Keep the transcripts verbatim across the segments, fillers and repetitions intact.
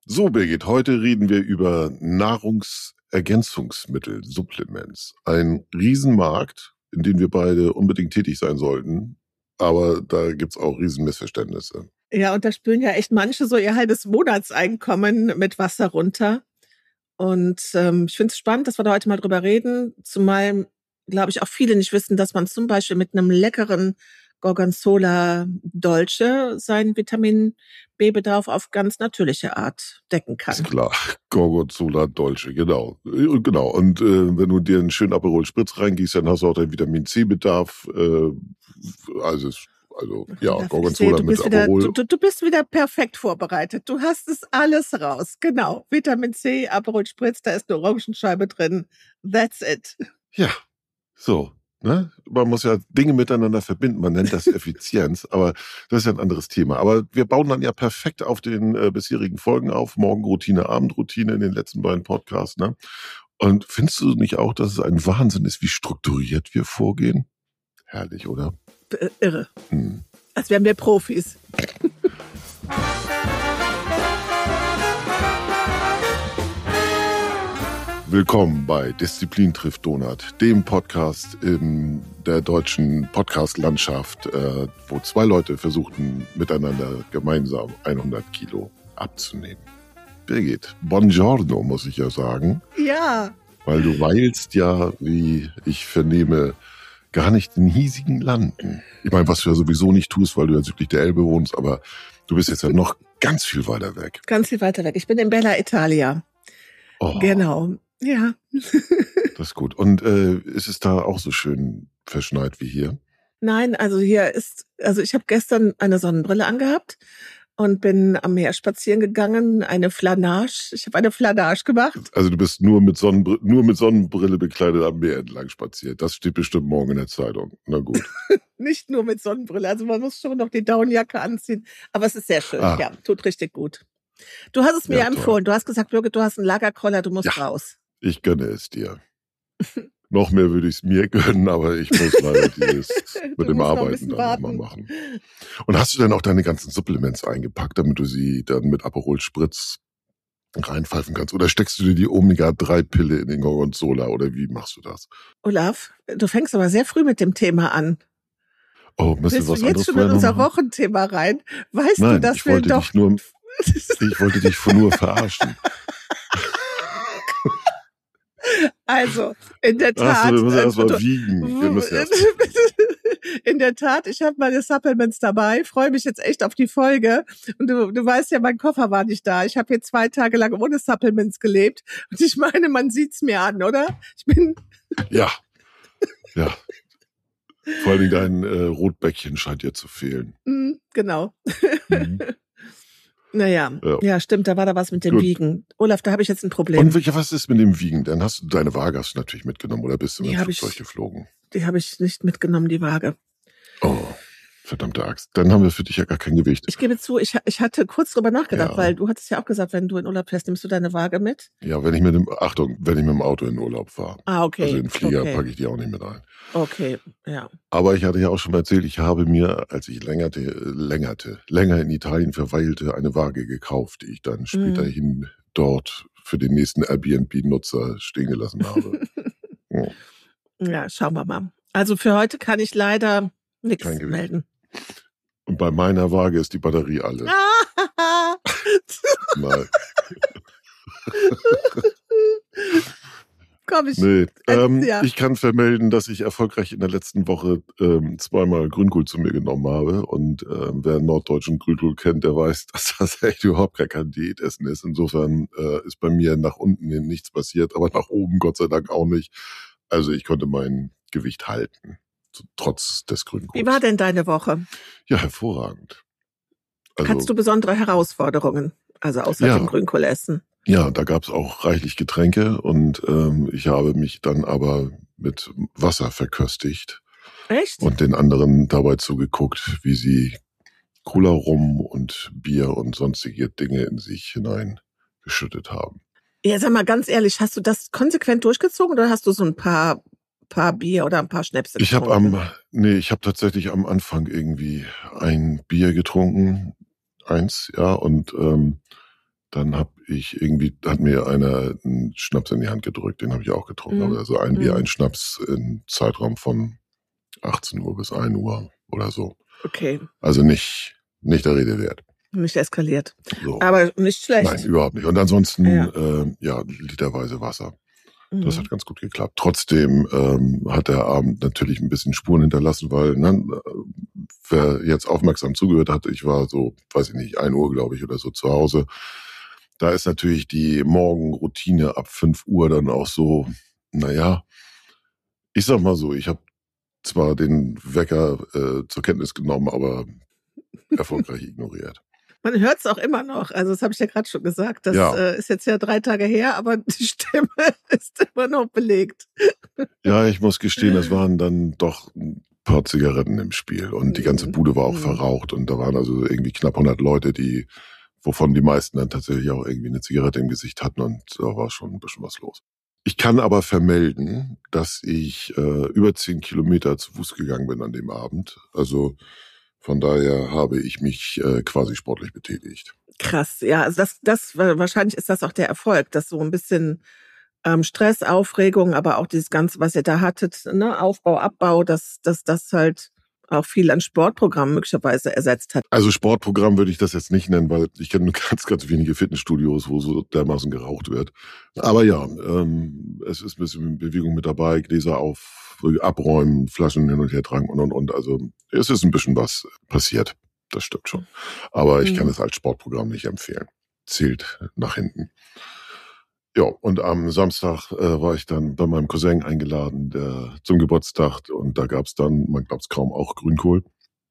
So, Birgit, heute reden wir über Nahrungsergänzungsmittel, Supplements. Ein Riesenmarkt, in dem wir beide unbedingt tätig sein sollten. Aber da gibt's auch Riesenmissverständnisse. Ja, und da spülen ja echt manche so ihr halbes Monatseinkommen mit Wasser runter. Und ähm, ich finde es spannend, dass wir da heute mal drüber reden. Zumal, glaube ich, auch viele nicht wissen, dass man zum Beispiel mit einem leckeren Gorgonzola Dolce seinen Vitamin B-Bedarf auf ganz natürliche Art decken kann. Ist klar, Gorgonzola Dolce, genau. Genau. Und äh, wenn du dir einen schönen Aperol Spritz reingießt, dann hast du auch deinen Vitamin C-Bedarf. Äh, also, also ja, Ja, Gorgonzola du mit bist wieder, Aperol. du, du bist wieder perfekt vorbereitet. Du hast es alles raus. Genau. Vitamin C, Aperol Spritz, da ist eine Orangenscheibe drin. That's it. Ja, so. Ne? Man muss ja Dinge miteinander verbinden, man nennt das Effizienz, aber das ist ja ein anderes Thema. Aber wir bauen dann ja perfekt auf den äh, bisherigen Folgen auf, Morgenroutine, Abendroutine in den letzten beiden Podcasts. Ne? Und findest du nicht auch, dass es ein Wahnsinn ist, wie strukturiert wir vorgehen? Herrlich, oder? B- Irre. Hm. Als wären wir Profis. Willkommen bei Disziplin trifft Donut, dem Podcast in der deutschen Podcast-Landschaft, äh, wo zwei Leute versuchten, miteinander gemeinsam hundert Kilo abzunehmen. Birgit, buongiorno, muss ich ja sagen. Ja. Weil du weilst ja, wie ich vernehme, gar nicht in hiesigen Landen. Ich meine, was du ja sowieso nicht tust, weil du ja südlich der Elbe wohnst, aber du bist jetzt ja noch ganz viel weiter weg. Ganz viel weiter weg. Ich bin in Bella Italia. Oh. Genau. Ja. Das ist gut. Und äh, ist es da auch so schön verschneit wie hier? Nein, also hier ist, also ich habe gestern eine Sonnenbrille angehabt und bin am Meer spazieren gegangen, eine Flanage. Ich habe eine Flanage gemacht. Also du bist nur mit Sonnenbrille, nur mit Sonnenbrille bekleidet am Meer entlang spaziert. Das steht bestimmt morgen in der Zeitung. Na gut. Nicht nur mit Sonnenbrille, also man muss schon noch die Downjacke anziehen. Aber es ist sehr schön, Ah. ja, tut richtig gut. Du hast es mir Ja, empfohlen. Du hast gesagt, Birgit, du hast einen Lagerkoller, du musst Ja. raus. Ich gönne es dir. Noch mehr würde ich es mir gönnen, aber ich muss leider dieses Du mit dem musst noch ein Arbeiten bisschen dann warten. nochmal machen. Und hast du denn auch deine ganzen Supplements eingepackt, damit du sie dann mit Aperol Spritz reinpfeifen kannst? Oder steckst du dir die Omega drei Pille in den Gorgonzola oder wie machst du das? Olaf, du fängst aber sehr früh mit dem Thema an. Oh, müssen Willst wir du was jetzt anderes schon in vorher noch unser machen? Wochenthema rein? Weißt du, Nein, dass ich wir wollte doch... dich nur, ich wollte dich nur verarschen. Also, in der Achso, Tat... wir müssen äh, erstmal du- wiegen. Wir müssen erst In der Tat, ich habe meine Supplements dabei, freue mich jetzt echt auf die Folge. Und du, du weißt ja, mein Koffer war nicht da. Ich habe hier zwei Tage lang ohne Supplements gelebt. Und ich meine, man sieht's mir an, oder? Ich bin... Ja, ja. Vor allen Dingen dein äh, Rotbäckchen scheint dir zu fehlen. Mm, genau. Mhm. Naja, Ja. ja, stimmt, da war da was mit dem Gut. Wiegen. Olaf, da habe ich jetzt ein Problem. Und welche- was ist mit dem Wiegen? Dann hast du deine Waage hast du natürlich mitgenommen oder bist du mit Die dem hab ich- Flugzeug geflogen? Die habe ich nicht mitgenommen, die Waage. Oh, verdammte Axt. Dann haben wir für dich ja gar kein Gewicht. Ich gebe zu, ich, ich hatte kurz drüber nachgedacht, Ja. weil du hattest ja auch gesagt, wenn du in Urlaub fährst, nimmst du deine Waage mit? Ja, wenn ich mit dem, Achtung, wenn ich mit dem Auto in den Urlaub fahre. Ah, okay. Also in den Flieger okay. packe ich die auch nicht mit ein. Okay, ja. Aber ich hatte ja auch schon mal erzählt, ich habe mir, als ich längerte, längerte, länger in Italien verweilte, eine Waage gekauft, die ich dann späterhin dort für den nächsten Airbnb-Nutzer stehen gelassen habe. Ja. Ja, schauen wir mal. Also für heute kann ich leider nichts Kein Gewicht. melden. Und bei meiner Waage ist die Batterie alle. Nein. Komm, ich. Nee, ähm, ja. ich kann vermelden, dass ich erfolgreich in der letzten Woche ähm, zweimal Grünkohl zu mir genommen habe. Und ähm, wer norddeutschen Grünkohl kennt, der weiß, dass das echt überhaupt gar kein Diätessen ist. Insofern äh, ist bei mir nach unten hin nichts passiert, aber nach oben Gott sei Dank auch nicht. Also ich konnte mein Gewicht halten, so, trotz des Grünkohls. Wie war denn deine Woche? Ja, hervorragend. Also, Kannst du besondere Herausforderungen, also außer Ja. dem Grünkohl essen? Ja, da gab's auch reichlich Getränke und ähm, ich habe mich dann aber mit Wasser verköstigt Echt? und den anderen dabei zugeguckt, wie sie Cola, Rum und Bier und sonstige Dinge in sich hineingeschüttet haben. Ja, sag mal ganz ehrlich, hast du das konsequent durchgezogen oder hast du so ein paar, paar Bier oder ein paar Schnäpse Ich habe getrunken? am, nee, ich habe tatsächlich am Anfang irgendwie ein Bier getrunken, eins, ja, und ähm, Dann habe ich irgendwie, hat mir einer einen Schnaps in die Hand gedrückt, den habe ich auch getrunken. Mhm. Also ein Bier, Mhm. ein Schnaps im Zeitraum von achtzehn Uhr bis ein Uhr oder so. Okay. Also nicht, nicht der Rede wert. Nicht eskaliert. So. Aber nicht schlecht. Nein, überhaupt nicht. Und ansonsten, Ja. äh, ja, literweise Wasser. Das Mhm. hat ganz gut geklappt. Trotzdem ähm, hat der Abend natürlich ein bisschen Spuren hinterlassen, weil ne, wer jetzt aufmerksam zugehört hat, ich war so, weiß ich nicht, ein Uhr, glaube ich, oder so zu Hause. Da ist natürlich die Morgenroutine ab fünf Uhr dann auch so, naja, ich sag mal so, ich habe zwar den Wecker äh, zur Kenntnis genommen, aber erfolgreich ignoriert. Man hört es auch immer noch. Also das habe ich ja gerade schon gesagt. Das Ja. äh, ist jetzt ja drei Tage her, aber die Stimme ist immer noch belegt. Ja, ich muss gestehen, es waren dann doch ein paar Zigaretten im Spiel und die ganze Bude war auch Mhm. verraucht und da waren also irgendwie knapp hundert Leute, die, wovon die meisten dann tatsächlich auch irgendwie eine Zigarette im Gesicht hatten und da war schon ein bisschen was los. Ich kann aber vermelden, dass ich äh, über zehn Kilometer zu Fuß gegangen bin an dem Abend. Also von daher habe ich mich äh, quasi sportlich betätigt. Krass, ja, also das, das wahrscheinlich ist das auch der Erfolg, dass so ein bisschen ähm, Stress, Aufregung, aber auch dieses Ganze, was ihr da hattet, ne, Aufbau, Abbau, dass, dass das halt auch viel an Sportprogrammen möglicherweise ersetzt hat. Also Sportprogramm würde ich das jetzt nicht nennen, weil ich kenne nur ganz, ganz wenige Fitnessstudios, wo so dermaßen geraucht wird. Aber ja, ähm, es ist ein bisschen Bewegung mit dabei, Gläser auf, abräumen, Flaschen hin und her tragen und und und. Also es ist ein bisschen was passiert. Das stimmt schon. Aber ich kann es als Sportprogramm nicht empfehlen. Zählt nach hinten. Ja, und am Samstag äh, war ich dann bei meinem Cousin eingeladen, der zum Geburtstag, und da gab's dann, man glaubt's kaum, auch Grünkohl.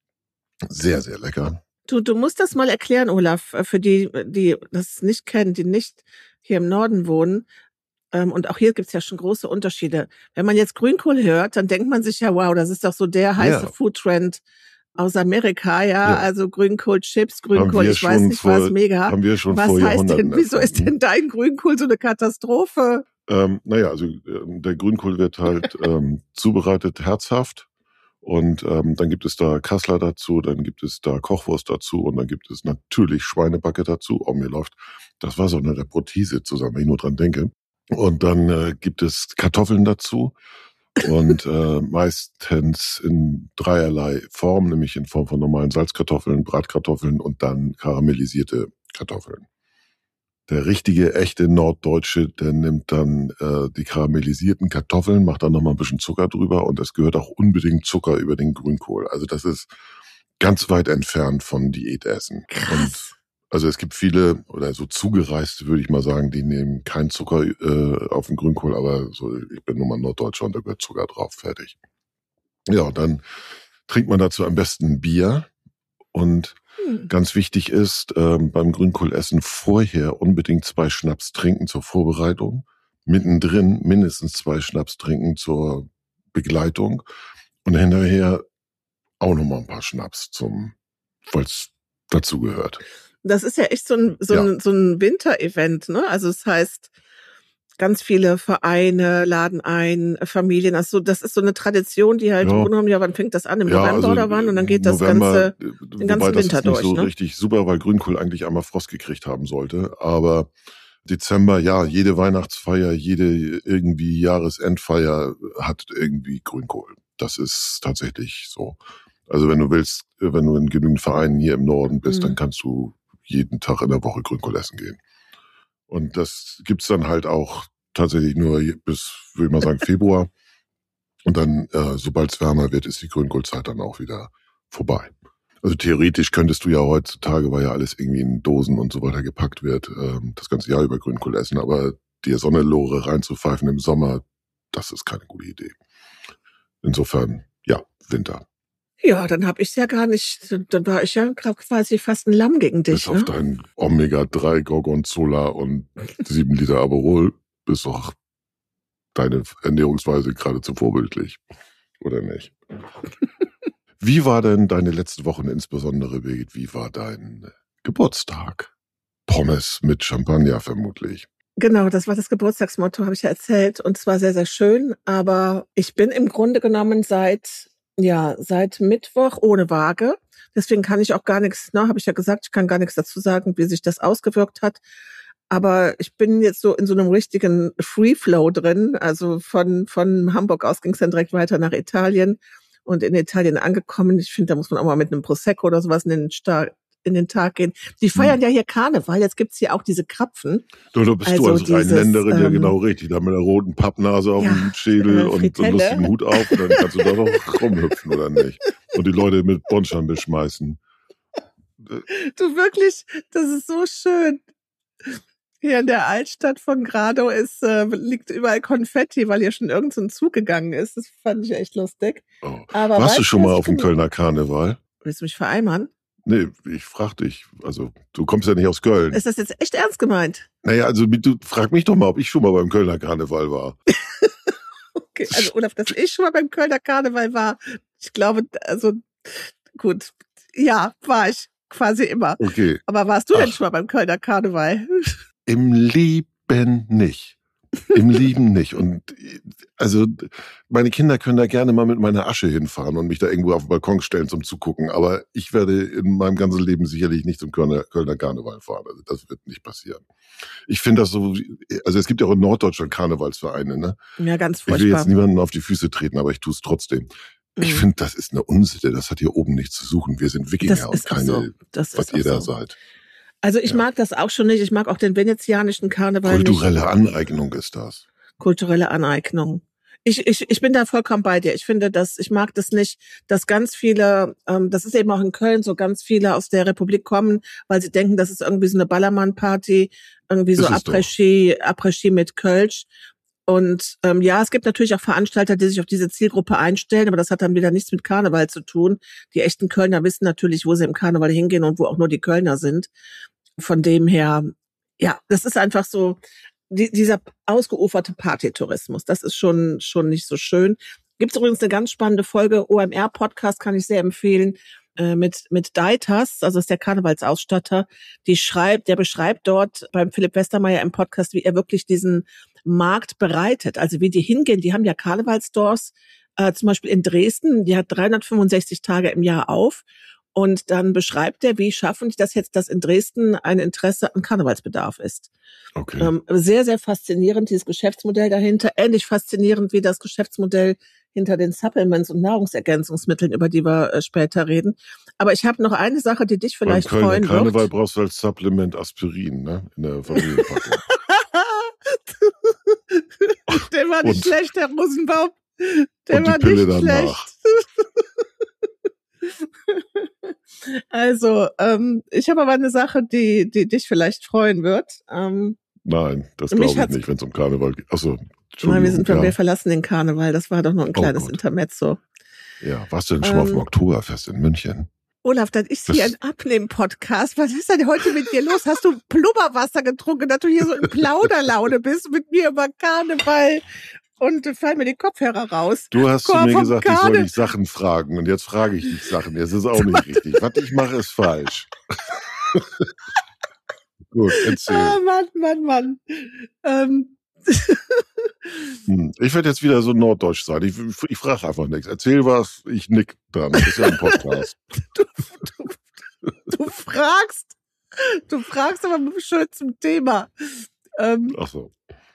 Sehr, sehr lecker. Du, du musst das mal erklären, Olaf, für die, die das nicht kennen, die nicht hier im Norden wohnen. Ähm, und auch hier gibt's ja schon große Unterschiede. Wenn man jetzt Grünkohl hört, dann denkt man sich ja, wow, das ist doch so der heiße Ja. Foodtrend aus Amerika, ja, Ja. also Grünkohl-Chips, Haben Grünkohl, wir ich weiß schon nicht vor- was, mega. haben wir schon was vor heißt Jahrhunderten denn, wieso ist erfunden. denn dein Grünkohl so eine Katastrophe? Ähm, naja, also ähm, der Grünkohl wird halt ähm, zubereitet herzhaft und ähm, dann gibt es da Kassler dazu, dann gibt es da Kochwurst dazu und dann gibt es natürlich Schweinebacke dazu. Oh, mir läuft das Wasser unter der Protese zusammen, wenn ich nur dran denke. Und dann äh, gibt es Kartoffeln dazu und äh, meistens in dreierlei Form, nämlich in Form von normalen Salzkartoffeln, Bratkartoffeln und dann karamellisierte Kartoffeln. Der richtige, echte Norddeutsche, der nimmt dann äh, die karamellisierten Kartoffeln, macht dann nochmal ein bisschen Zucker drüber und es gehört auch unbedingt Zucker über den Grünkohl. Also das ist ganz weit entfernt von Diätessen. Krass. Und also es gibt viele, oder so Zugereiste, würde ich mal sagen, die nehmen keinen Zucker äh, auf den Grünkohl, aber so, ich bin nun mal Norddeutscher und da gehört Zucker drauf, fertig. Ja, und dann trinkt man dazu am besten Bier und Hm. ganz wichtig ist, ähm, beim Grünkohlessen vorher unbedingt zwei Schnaps trinken zur Vorbereitung. Mittendrin mindestens zwei Schnaps trinken zur Begleitung. Und hinterher auch nochmal ein paar Schnaps zum, weil es dazu gehört. Das ist ja echt so ein, so Ja. ein, so ein Winterevent, ne? Also das heißt, ganz viele Vereine laden ein, Familien. Also das ist so eine Tradition, die halt Ja. im Grunde genommen, ja, wann fängt das an? Im Ja, November also, oder wann? Und dann geht das November, Ganze äh, den ganzen wobei das Winter ist nicht durch, so ne? richtig super, weil Grünkohl eigentlich einmal Frost gekriegt haben sollte. Aber Dezember, ja, jede Weihnachtsfeier, jede irgendwie Jahresendfeier hat irgendwie Grünkohl. Das ist tatsächlich so. Also wenn du willst, wenn du in genügend Vereinen hier im Norden bist, Mhm. dann kannst du jeden Tag in der Woche Grünkohl essen gehen. Und das gibt's dann halt auch tatsächlich nur bis, würde ich mal sagen, Februar. Und dann, äh, sobald es wärmer wird, ist die Grünkohlzeit dann auch wieder vorbei. Also theoretisch könntest du ja heutzutage, weil ja alles irgendwie in Dosen und so weiter gepackt wird, ähm, das ganze Jahr über Grünkohl essen. Aber dir Sonnenlore reinzupfeifen im Sommer, das ist keine gute Idee. Insofern, ja, Winter. Ja, dann hab ich's ja gar nicht, dann war ich ja quasi fast ein Lamm gegen dich, Bis auf ne? dein Omega drei Gorgonzola und sieben Liter Aperol ist doch deine Ernährungsweise geradezu vorbildlich. Oder nicht? Wie war denn deine letzten Wochen insbesondere, Birgit? Wie war dein Geburtstag? Pommes mit Champagner vermutlich. Genau, das war das Geburtstagsmotto, habe ich ja erzählt. Und zwar sehr, sehr schön. Aber ich bin im Grunde genommen seit, ja, seit Mittwoch ohne Waage. Deswegen kann ich auch gar nichts, ne, habe ich ja gesagt, ich kann gar nichts dazu sagen, wie sich das ausgewirkt hat. Aber ich bin jetzt so in so einem richtigen Free Flow drin. Also von, von Hamburg aus ging es dann direkt weiter nach Italien und in Italien angekommen. Ich finde, da muss man auch mal mit einem Prosecco oder sowas in den, Star in den Tag gehen. Die feiern hm. ja hier Karneval. Jetzt gibt's hier auch diese Krapfen. Du, du bist also du als dieses, Rheinländerin ähm, ja genau richtig. Da mit einer roten Pappnase auf ja, dem Schädel äh, und so einen lustigen Hut auf. Und dann kannst du da noch rumhüpfen, oder nicht? Und die Leute mit Bonschern beschmeißen. Du wirklich, das ist so schön. Hier in der Altstadt von Grado ist, äh, liegt überall Konfetti, weil hier schon irgend so ein Zug gegangen ist. Das fand ich echt lustig. Oh. Aber warst du schon mal auf dem Kölner Karneval? Willst du mich vereimern? Nee, ich frag dich. Also, du kommst ja nicht aus Köln. Ist das jetzt echt ernst gemeint? Naja, also du frag mich doch mal, ob ich schon mal beim Kölner Karneval war. Okay, also Olaf, dass ich schon mal beim Kölner Karneval war, ich glaube, also gut, ja, war ich quasi immer. Okay. Aber warst du Ach. denn schon mal beim Kölner Karneval? Im Leben nicht. Im Leben nicht. Und also meine Kinder können da gerne mal mit meiner Asche hinfahren und mich da irgendwo auf den Balkon stellen zum Zugucken. Aber ich werde in meinem ganzen Leben sicherlich nicht zum Kölner, Kölner Karneval fahren. Also das wird nicht passieren. Ich finde das so, also es gibt ja auch in Norddeutschland Karnevalsvereine, ne? Ja, ganz furchtbar. Ich will jetzt niemanden auf die Füße treten, aber ich tue es trotzdem. Mhm. Ich finde, das ist eine Unsitte. Das hat hier oben nichts zu suchen. Wir sind Wikinger das und keine, so. das was ihr da so. seid. Also ich ja. mag das auch schon nicht. Ich mag auch den venezianischen Karneval Kulturelle nicht. Aneignung ist das. Kulturelle Aneignung. Ich, ich, ich bin da vollkommen bei dir. Ich finde, dass ich mag das nicht, dass ganz viele, ähm, das ist eben auch in Köln so, ganz viele aus der Republik kommen, weil sie denken, das ist irgendwie so eine Ballermann-Party, irgendwie so Après-Ski, Après-Ski mit Kölsch. Und ähm, ja, es gibt natürlich auch Veranstalter, die sich auf diese Zielgruppe einstellen, aber das hat dann wieder nichts mit Karneval zu tun. Die echten Kölner wissen natürlich, wo sie im Karneval hingehen und wo auch nur die Kölner sind. Von dem her, ja, das ist einfach so, die, dieser ausgeuferte Partytourismus, das ist schon schon nicht so schön. Gibt es übrigens eine ganz spannende Folge, O M R-Podcast, kann ich sehr empfehlen, äh, mit mit Deitas, also das ist der Karnevalsausstatter, die schreibt, der beschreibt dort beim Philipp Westermeier im Podcast, wie er wirklich diesen Markt bereitet, also wie die hingehen, die haben ja Karnevalstores, äh, zum Beispiel in Dresden, die hat dreihundertfünfundsechzig Tage im Jahr auf und dann beschreibt er, wie schaffen die das jetzt, dass in Dresden ein Interesse an Karnevalsbedarf ist. Okay. Ähm, sehr, sehr faszinierend, dieses Geschäftsmodell dahinter, ähnlich faszinierend wie das Geschäftsmodell hinter den Supplements und Nahrungsergänzungsmitteln, über die wir äh, später reden. Aber ich habe noch eine Sache, die dich vielleicht Beim freuen Kölner Karneval wird. brauchst du als Supplement Aspirin, ne? In der Familienpackung. Der war nicht Und, schlecht, Herr Rosenbaum. Der und war die Pille nicht danach. schlecht. Also, ähm, ich habe aber eine Sache, die, die dich vielleicht freuen wird. Ähm, Nein, das glaube ich nicht, wenn es um Karneval geht. Achso, Nein, wir sind ja. wir verlassen den Karneval. Das war doch nur ein kleines oh Intermezzo. Ja, warst du denn schon mal ähm, auf dem Oktoberfest in München? Olaf, das ist das hier ein Abnehmen-Podcast. Was ist denn heute mit dir los? Hast du Blubberwasser getrunken, dass du hier so in Plauderlaune bist mit mir über Karneval? Und fallen mir die Kopfhörer raus. Du hast Komm, zu mir gesagt, Karne- ich soll dich Sachen fragen. Und jetzt frage ich dich Sachen. Das ist auch nicht richtig. Was ich mache, ist falsch. Gut, erzähl. Ah, Mann, Mann, Mann. Ähm. hm, ich werde jetzt wieder so norddeutsch sein. Ich, ich frage einfach nichts. Erzähl was, ich nick dann. Das ist ja ein Podcast. du, du, du fragst. Du fragst aber schön zum Thema. Ähm. Ach so.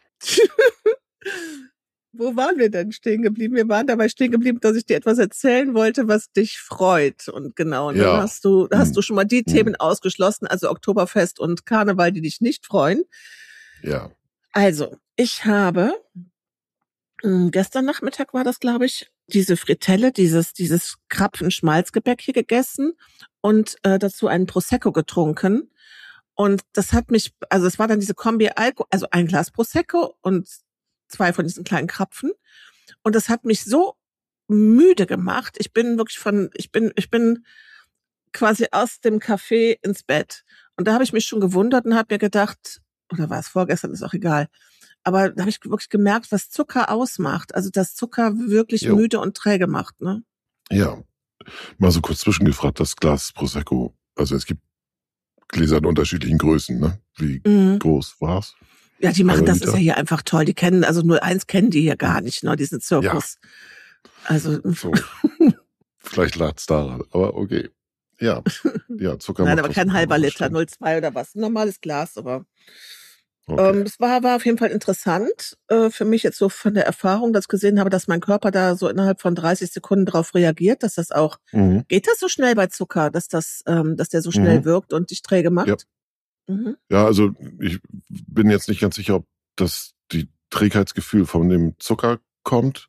Wo waren wir denn stehen geblieben? Wir waren dabei stehen geblieben, dass ich dir etwas erzählen wollte, was dich freut. Und genau, und ja. dann hast du, hast hm. du schon mal die hm. Themen ausgeschlossen, also Oktoberfest und Karneval, die dich nicht freuen. Ja. Also, ich habe, mh, gestern Nachmittag war das, glaube ich, diese Fritelle, dieses, dieses Krapfen-Schmalzgebäck hier gegessen und äh, dazu einen Prosecco getrunken. Und das hat mich, also es war dann diese Kombi Alkohol, also ein Glas Prosecco und zwei von diesen kleinen Krapfen. Und das hat mich so müde gemacht. Ich bin wirklich von, ich bin, ich bin quasi aus dem Café ins Bett. Und da habe ich mich schon gewundert und habe mir gedacht, oder war es vorgestern, ist auch egal. Aber da habe ich wirklich gemerkt, was Zucker ausmacht. Also, dass Zucker wirklich jo. müde und träge macht, ne? Ja. Mal so kurz zwischengefragt, das Glas Prosecco. Also, es gibt Gläser in unterschiedlichen Größen, ne? Wie mhm. groß war's? Ja, die machen, das ist ja hier einfach toll. Die kennen, also nur eins kennen die hier gar nicht, ne, diesen Zirkus. Ja. Also. So. Vielleicht lag's daran, aber okay. Ja, ja, Zucker Nein, macht aber was kein mit einem, halber das Liter, stimmt. null Komma zwei oder was. Ein normales Glas, aber Okay. ähm, es war, war auf jeden Fall interessant äh, für mich jetzt so von der Erfahrung, dass ich gesehen habe, dass mein Körper da so innerhalb von dreißig Sekunden drauf reagiert, dass das auch, Mhm. geht das so schnell bei Zucker, dass das, ähm, dass der so schnell Mhm. wirkt und dich träge Ja. macht? Mhm. Ja, also ich bin jetzt nicht ganz sicher, ob das die Trägheitsgefühl von dem Zucker kommt.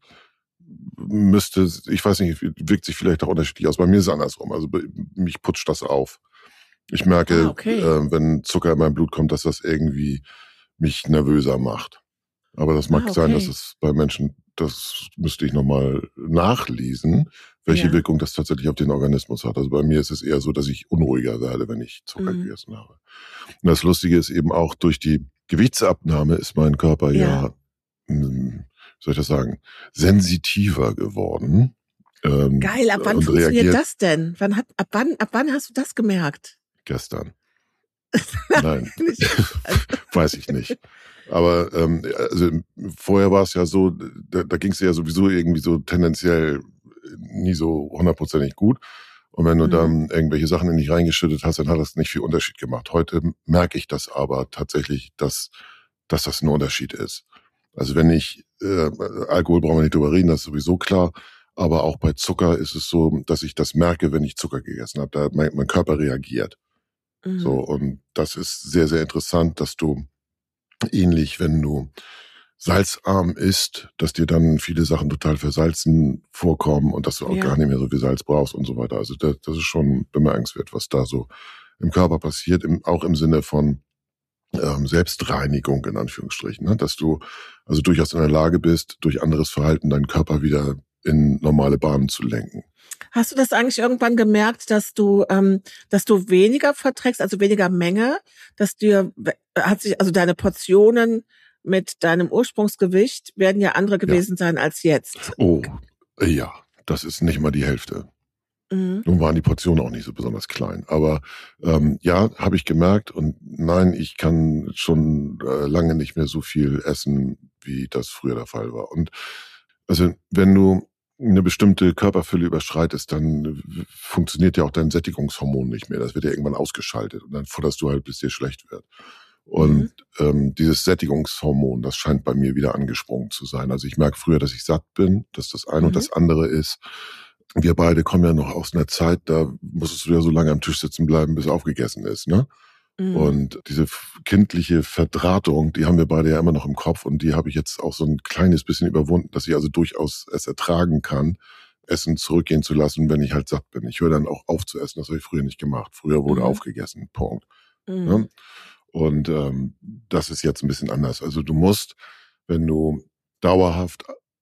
Müsste, ich weiß nicht, wirkt sich vielleicht auch unterschiedlich aus. Bei mir ist es andersrum. Also bei- mich putscht das auf. Ich merke, Ah, okay. äh, wenn Zucker in mein Blut kommt, dass das irgendwie mich nervöser macht. Aber das mag Ah, sein, dass okay. es bei Menschen, das müsste ich nochmal nachlesen, welche Ja. Wirkung das tatsächlich auf den Organismus hat. Also bei mir ist es eher so, dass ich unruhiger werde, wenn ich Zucker Mhm. gegessen habe. Und das Lustige ist eben auch, durch die Gewichtsabnahme ist mein Körper Ja. ja, hm, wie soll ich das sagen, sensitiver geworden. Ähm, Geil, ab wann und funktioniert reagiert das denn? Wann hat, ab wann, ab wann hast du das gemerkt? gestern. Nein, Nicht. Also, weiß ich nicht. Aber ähm, also vorher war es ja so, da, da ging es ja sowieso irgendwie so tendenziell nie so hundertprozentig gut. Und wenn du mhm. dann irgendwelche Sachen in dich reingeschüttet hast, dann hat das nicht viel Unterschied gemacht. Heute merke ich das aber tatsächlich, dass, dass das ein Unterschied ist. Also wenn ich, äh, Alkohol brauchen wir nicht drüber reden, das ist sowieso klar. Aber auch bei Zucker ist es so, dass ich das merke, wenn ich Zucker gegessen habe. Da mein, mein Körper reagiert. Mhm. So, und das ist sehr, sehr interessant, dass du ähnlich, wenn du salzarm isst, dass dir dann viele Sachen total versalzen vorkommen und dass du auch Ja. gar nicht mehr so viel Salz brauchst und so weiter. Also das, das ist schon bemerkenswert, was da so im Körper passiert, im, auch im Sinne von ähm, Selbstreinigung in Anführungsstrichen, ne? Dass du also durchaus in der Lage bist, durch anderes Verhalten deinen Körper wieder in normale Bahnen zu lenken. Hast du das eigentlich irgendwann gemerkt, dass du, ähm, dass du weniger verträgst, also weniger Menge, dass dir, hat sich, also deine Portionen mit deinem Ursprungsgewicht werden ja andere gewesen sein als jetzt. Oh, ja, das ist nicht mal die Hälfte. Mhm. Nun waren die Portionen auch nicht so besonders klein. Aber ähm, ja, habe ich gemerkt. Und nein, ich kann schon äh, lange nicht mehr so viel essen, wie das früher der Fall war. Und also wenn du eine bestimmte Körperfülle überschreitest, dann funktioniert ja auch dein Sättigungshormon nicht mehr. Das wird ja irgendwann ausgeschaltet. Und dann futterst du halt, bis dir schlecht wird. Und mhm. ähm, dieses Sättigungshormon, das scheint bei mir wieder angesprungen zu sein. Also ich merke früher, dass ich satt bin, dass das eine mhm. und das andere ist, wir beide kommen ja noch aus einer Zeit, da musstest du ja so lange am Tisch sitzen bleiben, bis aufgegessen ist, ne? Mhm. Und diese kindliche Verdrahtung, die haben wir beide ja immer noch im Kopf und die habe ich jetzt auch so ein kleines bisschen überwunden, dass ich also durchaus es ertragen kann, Essen zurückgehen zu lassen, wenn ich halt satt bin. Ich höre dann auch auf zu essen, das habe ich früher nicht gemacht. Früher wurde mhm. aufgegessen, Punkt. Mhm. Ja? Und ähm, das ist jetzt ein bisschen anders. Also du musst, wenn du dauerhaft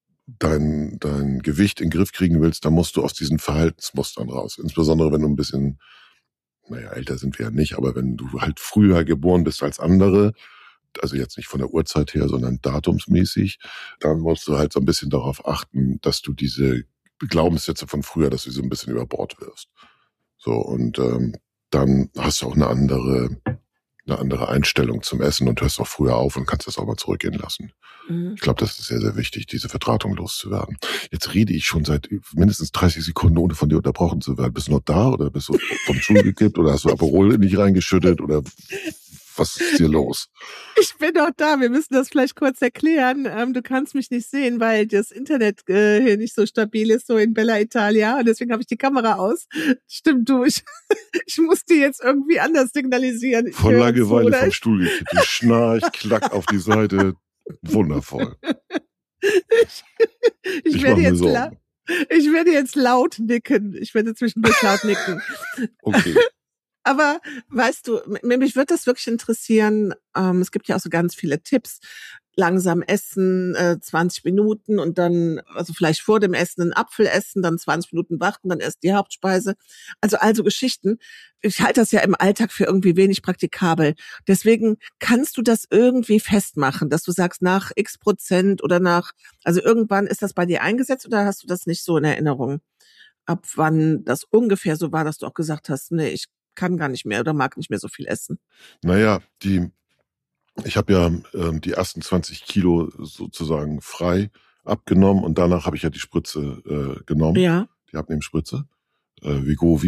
dein, dein Gewicht in den Griff kriegen willst, dann musst du aus diesen Verhaltensmustern raus. Insbesondere, wenn du ein bisschen, naja, älter sind wir ja nicht, aber wenn du halt früher geboren bist als andere, also jetzt nicht von der Uhrzeit her, sondern datumsmäßig, dann musst du halt so ein bisschen darauf achten, dass du diese Glaubenssätze von früher, dass du so ein bisschen über Bord wirfst. So, und ähm, dann hast du auch eine andere, eine andere Einstellung zum Essen und hörst auch früher auf und kannst das auch mal zurückgehen lassen. Ich glaube, das ist sehr, sehr wichtig, diese Verdrahtung loszuwerden. Jetzt rede ich schon seit mindestens dreißig Sekunden, ohne von dir unterbrochen zu werden. Bist du noch da oder bist du vom Stuhl gekippt oder hast du Aperol in dich reingeschüttet oder was ist hier los? Ich bin noch da. Wir müssen das vielleicht kurz erklären. Ähm, du kannst mich nicht sehen, weil das Internet äh, hier nicht so stabil ist, so in Bella Italia. Und deswegen habe ich die Kamera aus. Stimmt, du. Ich, ich muss die jetzt irgendwie anders signalisieren. Ich Vor Langeweile so, vom Stuhl gekippt. Du schnarch, klack auf die Seite. Wundervoll. ich, ich, ich werde mache mir jetzt Sorgen. Ich werde jetzt laut nicken. Ich werde zwischendurch laut nicken. Okay. Aber weißt du, mich würde das wirklich interessieren. Ähm, es gibt ja auch so ganz viele Tipps. Langsam essen, äh, zwanzig Minuten und dann, also vielleicht vor dem Essen einen Apfel essen, dann zwanzig Minuten warten, dann erst die Hauptspeise. Also also Geschichten. Ich halte das ja im Alltag für irgendwie wenig praktikabel. Deswegen kannst du das irgendwie festmachen, dass du sagst, nach x Prozent oder nach, also irgendwann ist das bei dir eingesetzt oder hast du das nicht so in Erinnerung? Ab wann das ungefähr so war, dass du auch gesagt hast, nee, ich kann gar nicht mehr oder mag nicht mehr so viel essen? Naja, die, ich habe ja ähm, die ersten zwanzig Kilo sozusagen frei abgenommen und danach habe ich ja die Spritze äh, genommen, Ja. die Abnehmspritze, äh, Wegovy.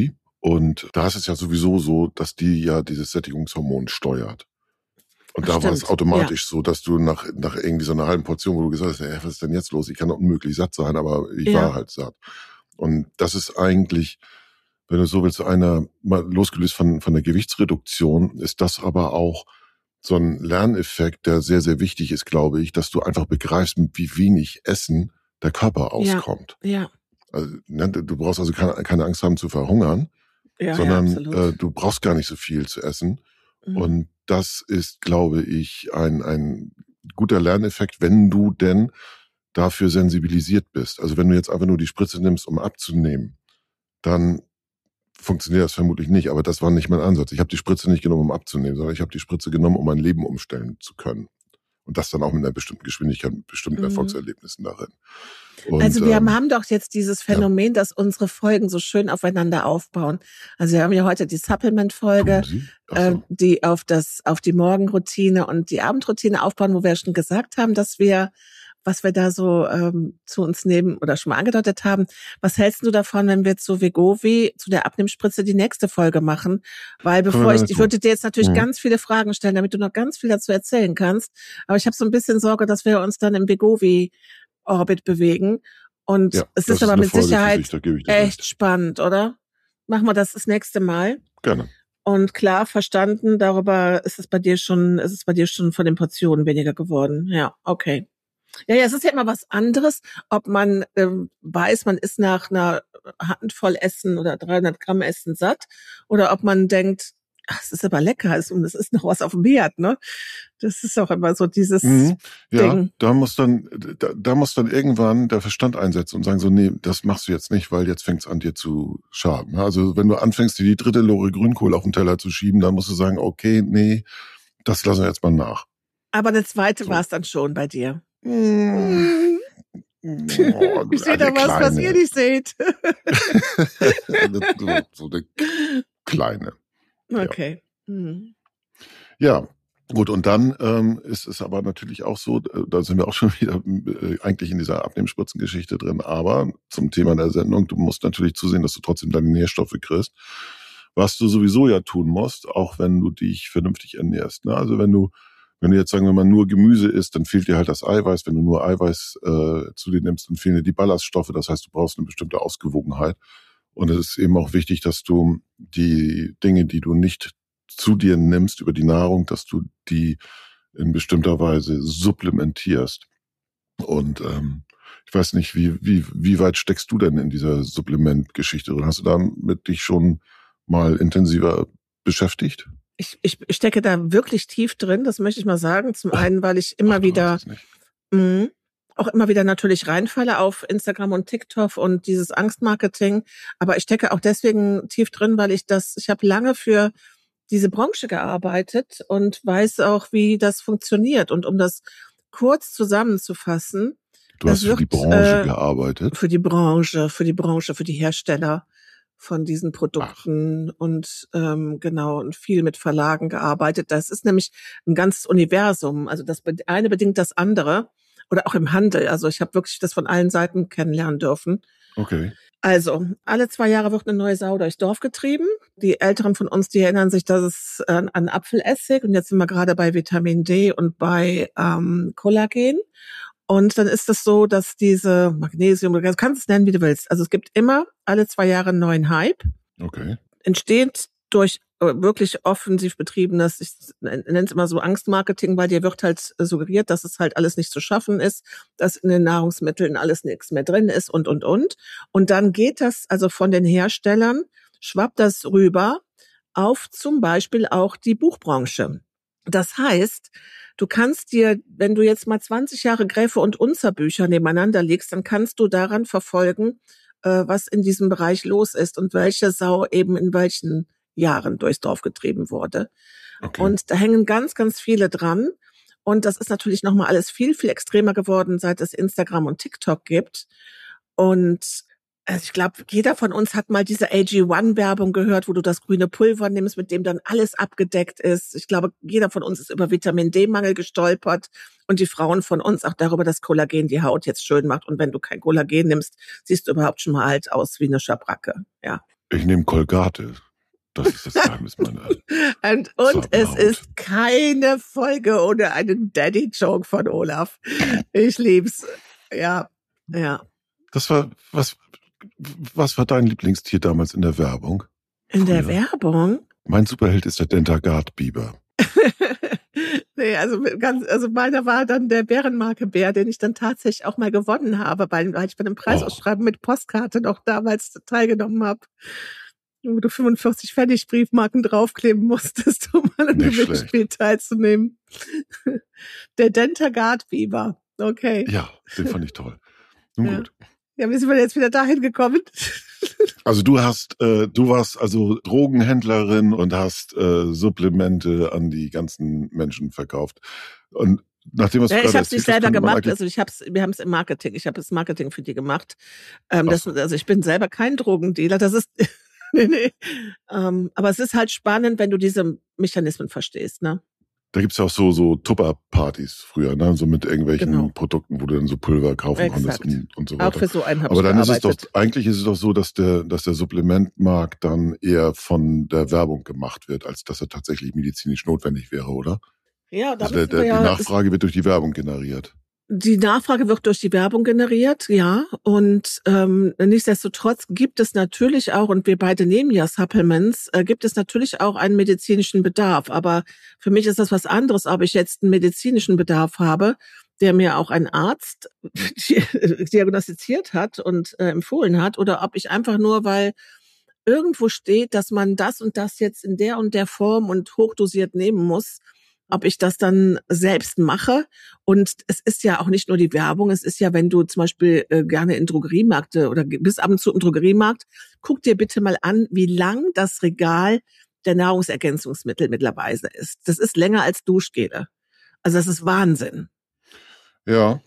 Und da ist es ja sowieso so, dass die ja dieses Sättigungshormon steuert. Und Ach, da war es stimmt. automatisch Ja. so, dass du nach, nach irgendwie so einer halben Portion, wo du gesagt hast, hey, was ist denn jetzt los? Ich kann doch unmöglich satt sein, aber ich Ja. war halt satt. Und das ist eigentlich, wenn du so willst, einer, mal losgelöst von, von der Gewichtsreduktion, ist das aber auch so ein Lerneffekt, der sehr, sehr wichtig ist, glaube ich, dass du einfach begreifst, mit wie wenig Essen der Körper auskommt. Ja. Ja. Also, ne, du brauchst also keine, keine Angst haben zu verhungern, Ja, sondern ja, absolut. äh, du brauchst gar nicht so viel zu essen. Mhm. Und das ist, glaube ich, ein, ein guter Lerneffekt, wenn du denn dafür sensibilisiert bist. Also wenn du jetzt einfach nur die Spritze nimmst, um abzunehmen, dann funktioniert das vermutlich nicht. Aber das war nicht mein Ansatz. Ich habe die Spritze nicht genommen, um abzunehmen, sondern ich habe die Spritze genommen, um mein Leben umstellen zu können. Und das dann auch mit einer bestimmten Geschwindigkeit, mit bestimmten Mhm. Erfolgserlebnissen darin. Und, Also wir ähm, haben doch jetzt dieses Phänomen, dass unsere Folgen so schön aufeinander aufbauen. Also wir haben ja heute die Supplement-Folge, tun sie? Ach äh, so. die auf das, auf die Morgenroutine und die Abendroutine aufbauen, wo wir schon gesagt haben, dass wir, was wir da so ähm, zu uns nehmen oder schon mal angedeutet haben. Was hältst du davon, wenn wir zu Wegovi, zu der Abnehmspritze, die nächste Folge machen? Weil Können wir bevor ich, gerne ich tun. würde dir jetzt natürlich Mhm. ganz viele Fragen stellen, damit du noch ganz viel dazu erzählen kannst. Aber ich habe so ein bisschen Sorge, dass wir uns dann im Wegovi-Orbit bewegen. Und Ja, es das ist ist aber eine mit Folge für Sicherheit sich, da gebe ich dir echt recht. spannend, oder? Machen wir das das nächste Mal. Gerne. Und klar verstanden, darüber ist es bei dir schon, ist es bei dir schon von den Portionen weniger geworden. Ja, okay. Ja, ja, es ist ja immer was anderes, ob man ähm, weiß, man ist nach einer Handvoll Essen oder dreihundert Gramm Essen satt, oder ob man denkt, ach, es ist aber lecker, es es ist noch was auf dem Herd, ne? Das ist auch immer so dieses Mhm. Ja, Ding. da muss dann, da, da muss dann irgendwann der Verstand einsetzen und sagen so, nee, das machst du jetzt nicht, weil jetzt fängt's an, dir zu schaden. Also wenn du anfängst, dir die dritte Lore Grünkohl auf den Teller zu schieben, dann musst du sagen, okay, nee, das lassen wir jetzt mal nach. Aber eine zweite So. war es dann schon bei dir. Mm. Mm. Oh, Ich sehe eine da was, was ihr kleine. nicht seht. so, so eine kleine. Okay. Mhm. Ja, gut, und dann ähm, ist es aber natürlich auch so, äh, da sind wir auch schon wieder äh, eigentlich in dieser Abnehmspritzengeschichte drin, aber zum Thema der Sendung, du musst natürlich zusehen, dass du trotzdem deine Nährstoffe kriegst, was du sowieso ja tun musst, auch wenn du dich vernünftig ernährst. Ne? Also wenn du, wenn du jetzt sagen wir mal nur Gemüse isst, dann fehlt dir halt das Eiweiß. Wenn du nur Eiweiß äh, zu dir nimmst, dann fehlen dir die Ballaststoffe. Das heißt, du brauchst eine bestimmte Ausgewogenheit. Und es ist eben auch wichtig, dass du die Dinge, die du nicht zu dir nimmst über die Nahrung, dass du die in bestimmter Weise supplementierst. Und ähm, ich weiß nicht, wie, wie, wie weit steckst du denn in dieser Supplementgeschichte drin? Hast du damit dich schon mal intensiver beschäftigt? Ich, ich stecke da wirklich tief drin, das möchte ich mal sagen. Zum Oh, einen, weil ich immer ach, du wieder, weißt es nicht. mh, auch immer wieder natürlich reinfalle auf Instagram und TikTok und dieses Angstmarketing. Aber ich stecke auch deswegen tief drin, weil ich das, ich habe lange für diese Branche gearbeitet und weiß auch, wie das funktioniert. Und um das kurz zusammenzufassen, Du es hast für die wird Branche äh, gearbeitet. für die Branche, für die Branche, für die Hersteller von diesen Ach, Produkten und ähm, genau und viel mit Verlagen gearbeitet. Das ist nämlich ein ganzes Universum. Also das be- eine bedingt das andere oder auch im Handel. Also ich habe wirklich das von allen Seiten kennenlernen dürfen. okay. Also, alle zwei Jahre wird eine neue Sau durchs Dorf getrieben. Die Älteren von uns, die erinnern sich, dass es äh, an Apfelessig und jetzt sind wir gerade bei Vitamin D und bei ähm, Kollagen. Und dann ist es so, dass diese Magnesium, du kannst es nennen, wie du willst. Also es gibt immer alle zwei Jahre einen neuen Hype. Okay. Entsteht durch äh, wirklich offensiv betriebenes, ich nenne es immer so Angstmarketing, weil dir wird halt suggeriert, dass es halt alles nicht zu schaffen ist, dass in den Nahrungsmitteln alles nichts mehr drin ist und, und, und. Und dann geht das also von den Herstellern, schwappt das rüber auf zum Beispiel auch die Buchbranche. Das heißt, du kannst dir, wenn du jetzt mal zwanzig Jahre Gräfe und Unzer Bücher nebeneinander legst, dann kannst du daran verfolgen, was in diesem Bereich los ist und welche Sau eben in welchen Jahren durchs Dorf getrieben wurde. Okay. Und da hängen ganz, ganz viele dran. Und das ist natürlich nochmal alles viel, viel extremer geworden, seit es Instagram und TikTok gibt. Und also ich glaube, jeder von uns hat mal diese A G eins Werbung gehört, wo du das grüne Pulver nimmst, mit dem dann alles abgedeckt ist. Ich glaube, jeder von uns ist über Vitamin D-Mangel gestolpert und die Frauen von uns auch darüber, dass Kollagen die Haut jetzt schön macht. Und wenn du kein Kollagen nimmst, siehst du überhaupt schon mal alt aus wie eine Schabracke. Ja. Ich nehme Colgate. Das ist das Geheimnis meiner. Und, und es Haut. Ist keine Folge ohne einen Daddy-Joke von Olaf. Ich lieb's. Ja, ja. Das war, was, was war dein Lieblingstier damals in der Werbung? In Früher? Der Werbung? Mein Superheld ist der Dentagard-Biber. Nee, also ganz, also meiner war dann der Bärenmarke-Bär, den ich dann tatsächlich auch mal gewonnen habe, weil, weil ich bei einem Preisausschreiben oh. mit Postkarte noch damals teilgenommen habe. Wo du fünfundvierzig Pfennig Briefmarken draufkleben musstest, um an einem Gewinnspiel teilzunehmen. Der Dentagard-Biber. Okay. Ja, den fand ich toll. Nun ja. gut. Ja, wie sind wir jetzt wieder dahin gekommen? Also du hast, äh, du warst also Drogenhändlerin und hast äh, Supplemente an die ganzen Menschen verkauft. Und nachdem was ja, ich habe es nicht selber gemacht, also ich hab's, wir haben es im Marketing, ich habe das Marketing für die gemacht. Ähm, das, also ich bin selber kein Drogendealer, das ist nee, nee. Ähm, aber es ist halt spannend, wenn du diese Mechanismen verstehst, ne? Da gibt's ja auch so so Tupper-Partys früher, ne? So mit irgendwelchen genau. Produkten, wo du dann so Pulver kaufen Exakt. konntest und, und so weiter. Auch für so einen habe Aber ich dann gearbeitet. ist es doch, eigentlich ist es doch so, dass der, dass der Supplementmarkt dann eher von der Werbung gemacht wird, als dass er tatsächlich medizinisch notwendig wäre, oder? Ja, da also der, der, ja, die Nachfrage wird durch die Werbung generiert. Die Nachfrage wird durch die Werbung generiert, ja. Und ähm, nichtsdestotrotz gibt es natürlich auch, und wir beide nehmen ja Supplements, äh, gibt es natürlich auch einen medizinischen Bedarf. Aber für mich ist das was anderes, ob ich jetzt einen medizinischen Bedarf habe, der mir auch ein Arzt diagnostiziert hat und äh, empfohlen hat, oder ob ich einfach nur, weil irgendwo steht, dass man das und das jetzt in der und der Form und hochdosiert nehmen muss, ob ich das dann selbst mache. Und es ist ja auch nicht nur die Werbung, es ist ja, wenn du zum Beispiel äh, gerne in Drogeriemärkte oder bist ab und zu im Drogeriemarkt, guck dir bitte mal an, wie lang das Regal der Nahrungsergänzungsmittel mittlerweile ist. Das ist länger als Duschgele. Also das ist Wahnsinn. Ja,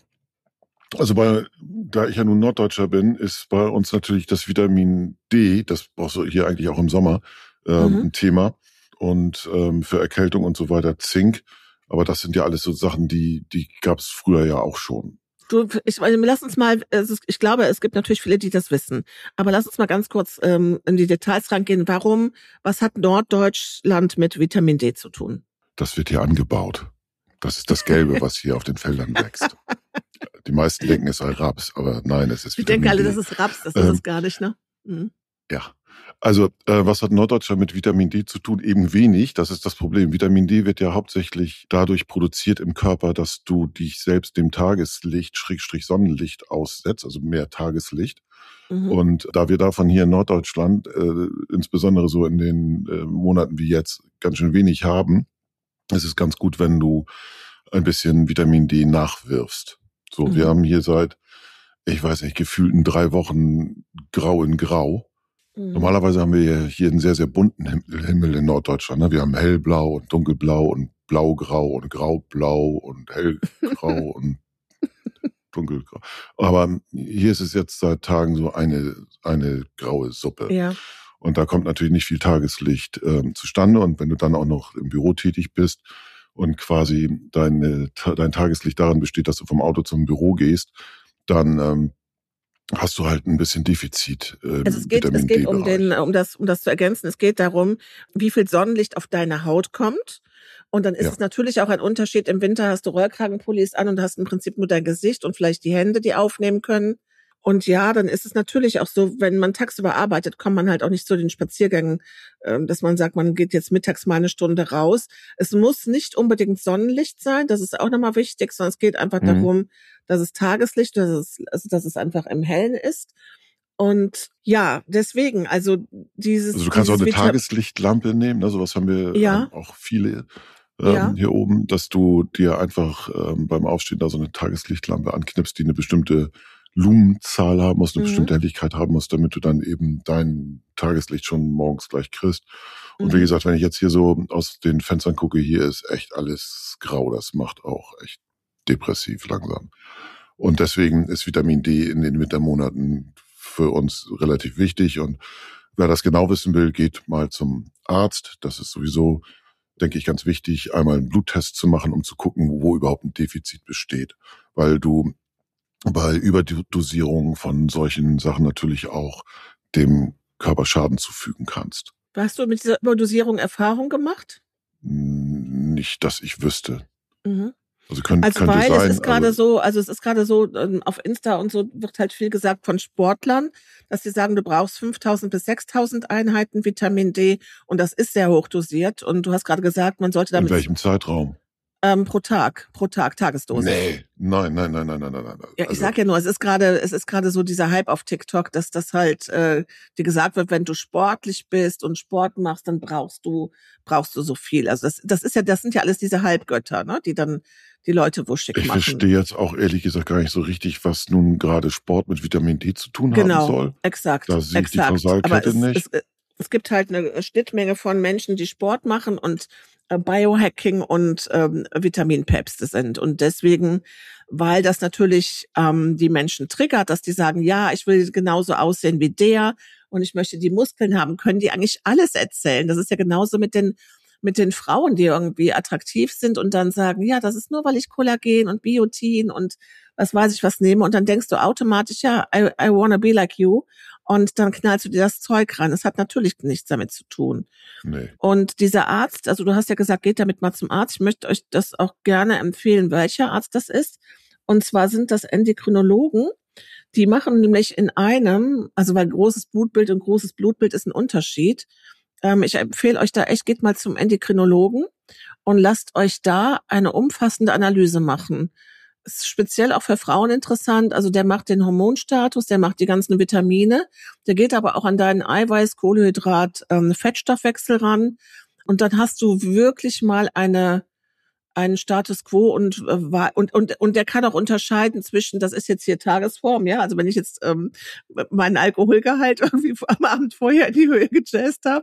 also bei, da ich ja nun Norddeutscher bin, ist bei uns natürlich das Vitamin D, das brauchst du hier eigentlich auch im Sommer, ähm, mhm. ein Thema. Und ähm, für Erkältung und so weiter Zink. Aber das sind ja alles so Sachen, die die gab es früher ja auch schon. Du, ich meine, lass uns mal, ich glaube, es gibt natürlich viele, die das wissen. Aber lass uns mal ganz kurz ähm, in die Details reingehen. Warum, was hat Norddeutschland mit Vitamin D zu tun? Das wird hier angebaut. Das ist das Gelbe, was hier auf den Feldern wächst. Die meisten denken, es sei Raps, aber nein, es ist Vitamin D. Ich denke alle, das ist Raps, das ist ähm, es gar nicht, ne? Mhm. Ja. Also, äh, was hat Norddeutschland mit Vitamin D zu tun? Eben wenig, das ist das Problem. Vitamin D wird ja hauptsächlich dadurch produziert im Körper, dass du dich selbst dem Tageslicht, Schrägstrich Sonnenlicht aussetzt, also mehr Tageslicht. Mhm. Und da wir davon hier in Norddeutschland, äh, insbesondere so in den äh, Monaten wie jetzt, ganz schön wenig haben, ist es ganz gut, wenn du ein bisschen Vitamin D nachwirfst. So, mhm. wir haben hier seit, ich weiß nicht, gefühlten drei Wochen Grau in Grau. Normalerweise haben wir hier einen sehr, sehr bunten Himmel in Norddeutschland. Wir haben hellblau und dunkelblau und blaugrau und graublau und hellgrau und dunkelgrau. Aber hier ist es jetzt seit Tagen so eine, eine graue Suppe. Ja. Und da kommt natürlich nicht viel Tageslicht ähm, zustande. Und wenn du dann auch noch im Büro tätig bist und quasi deine, dein Tageslicht darin besteht, dass du vom Auto zum Büro gehst, dann ähm, hast du halt ein bisschen Defizit. Äh, also es geht, es geht um den, um das, um das zu ergänzen. Es geht darum, wie viel Sonnenlicht auf deine Haut kommt. Und dann ist ja. es natürlich auch ein Unterschied. Im Winter hast du Rollkragenpullis an und hast im Prinzip nur dein Gesicht und vielleicht die Hände, die aufnehmen können. Und ja, dann ist es natürlich auch so, wenn man tagsüber arbeitet, kommt man halt auch nicht zu den Spaziergängen, dass man sagt, man geht jetzt mittags mal eine Stunde raus. Es muss nicht unbedingt Sonnenlicht sein, das ist auch nochmal wichtig, sondern es geht einfach mhm. darum, dass es Tageslicht, dass es, also dass es einfach im Hellen ist. Und ja, deswegen, also dieses... Also du kannst auch eine Vita- Tageslichtlampe nehmen, ne? Sowas haben wir ja. ähm, auch viele ähm, ja. hier oben, dass du dir einfach ähm, beim Aufstehen da so eine Tageslichtlampe anknipst, die eine bestimmte Lumenzahl haben muss, eine mhm. bestimmte Helligkeit haben muss, damit du dann eben dein Tageslicht schon morgens gleich kriegst. Und mhm. wie gesagt, wenn ich jetzt hier so aus den Fenstern gucke, hier ist echt alles grau. Das macht auch echt depressiv langsam. Und deswegen ist Vitamin D in den Wintermonaten für uns relativ wichtig. Und wer das genau wissen will, geht mal zum Arzt. Das ist sowieso, denke ich, ganz wichtig, einmal einen Bluttest zu machen, um zu gucken, wo überhaupt ein Defizit besteht. Weil du bei Überdosierung von solchen Sachen natürlich auch dem Körper Schaden zufügen kannst. Hast du mit dieser Überdosierung Erfahrung gemacht? Nicht, dass ich wüsste. Mhm. Also, könnt, also könnte weil sein, es ist gerade also, so, also es ist gerade so, ähm, auf Insta und so wird halt viel gesagt von Sportlern, dass sie sagen, du brauchst fünftausend bis sechstausend Einheiten Vitamin D und das ist sehr hochdosiert und du hast gerade gesagt, man sollte in damit welchem Zeitraum? ähm, pro Tag, pro Tag, Tagesdosis. Nee, nein, nein, nein, nein, nein, nein, nein. Ja, ich Also, sag ja nur, es ist gerade, es ist gerade so dieser Hype auf TikTok, dass das halt äh, dir gesagt wird, wenn du sportlich bist und Sport machst, dann brauchst du brauchst du so viel. Also das, das ist ja, das sind ja alles diese Halbgötter, ne, die dann die Leute wuschig ich machen. verstehe jetzt auch ehrlich gesagt gar nicht so richtig, was nun gerade Sport mit Vitamin D zu tun haben Genau, soll. exakt, Da sehe ich die exakt. Aber Kausalkette es, nicht. es, es gibt halt eine Schnittmenge von Menschen, die Sport machen und äh, Biohacking und ähm, Vitaminpäpste sind. Und deswegen, weil das natürlich ähm, die Menschen triggert, dass die sagen, ja, ich will genauso aussehen wie der und ich möchte die Muskeln haben, können die eigentlich alles erzählen. Das ist ja genauso mit den mit den Frauen, die irgendwie attraktiv sind und dann sagen, ja, das ist nur, weil ich Kollagen und Biotin und was weiß ich was nehme. Und dann denkst du automatisch, ja, I, I wanna be like you. Und dann knallst du dir das Zeug rein. Das hat natürlich nichts damit zu tun. Nee. Und dieser Arzt, also du hast ja gesagt, geht damit mal zum Arzt. Ich möchte euch das auch gerne empfehlen, welcher Arzt das ist. Und zwar sind das Endokrinologen. Die machen nämlich in einem, also weil großes Blutbild und großes Blutbild ist ein Unterschied. Ähm, ich empfehle euch da echt, geht mal zum Endokrinologen und lasst euch da eine umfassende Analyse machen. Ist speziell auch für Frauen interessant. Also der macht den Hormonstatus, der macht die ganzen Vitamine. Der geht aber auch an deinen Eiweiß, Kohlenhydrat, ähm, Fettstoffwechsel ran. Und dann hast du wirklich mal eine einen Status quo und äh, und und und der kann auch unterscheiden zwischen, das ist jetzt hier Tagesform, ja, also wenn ich jetzt ähm, meinen Alkoholgehalt irgendwie am Abend vorher in die Höhe gejazzt habe,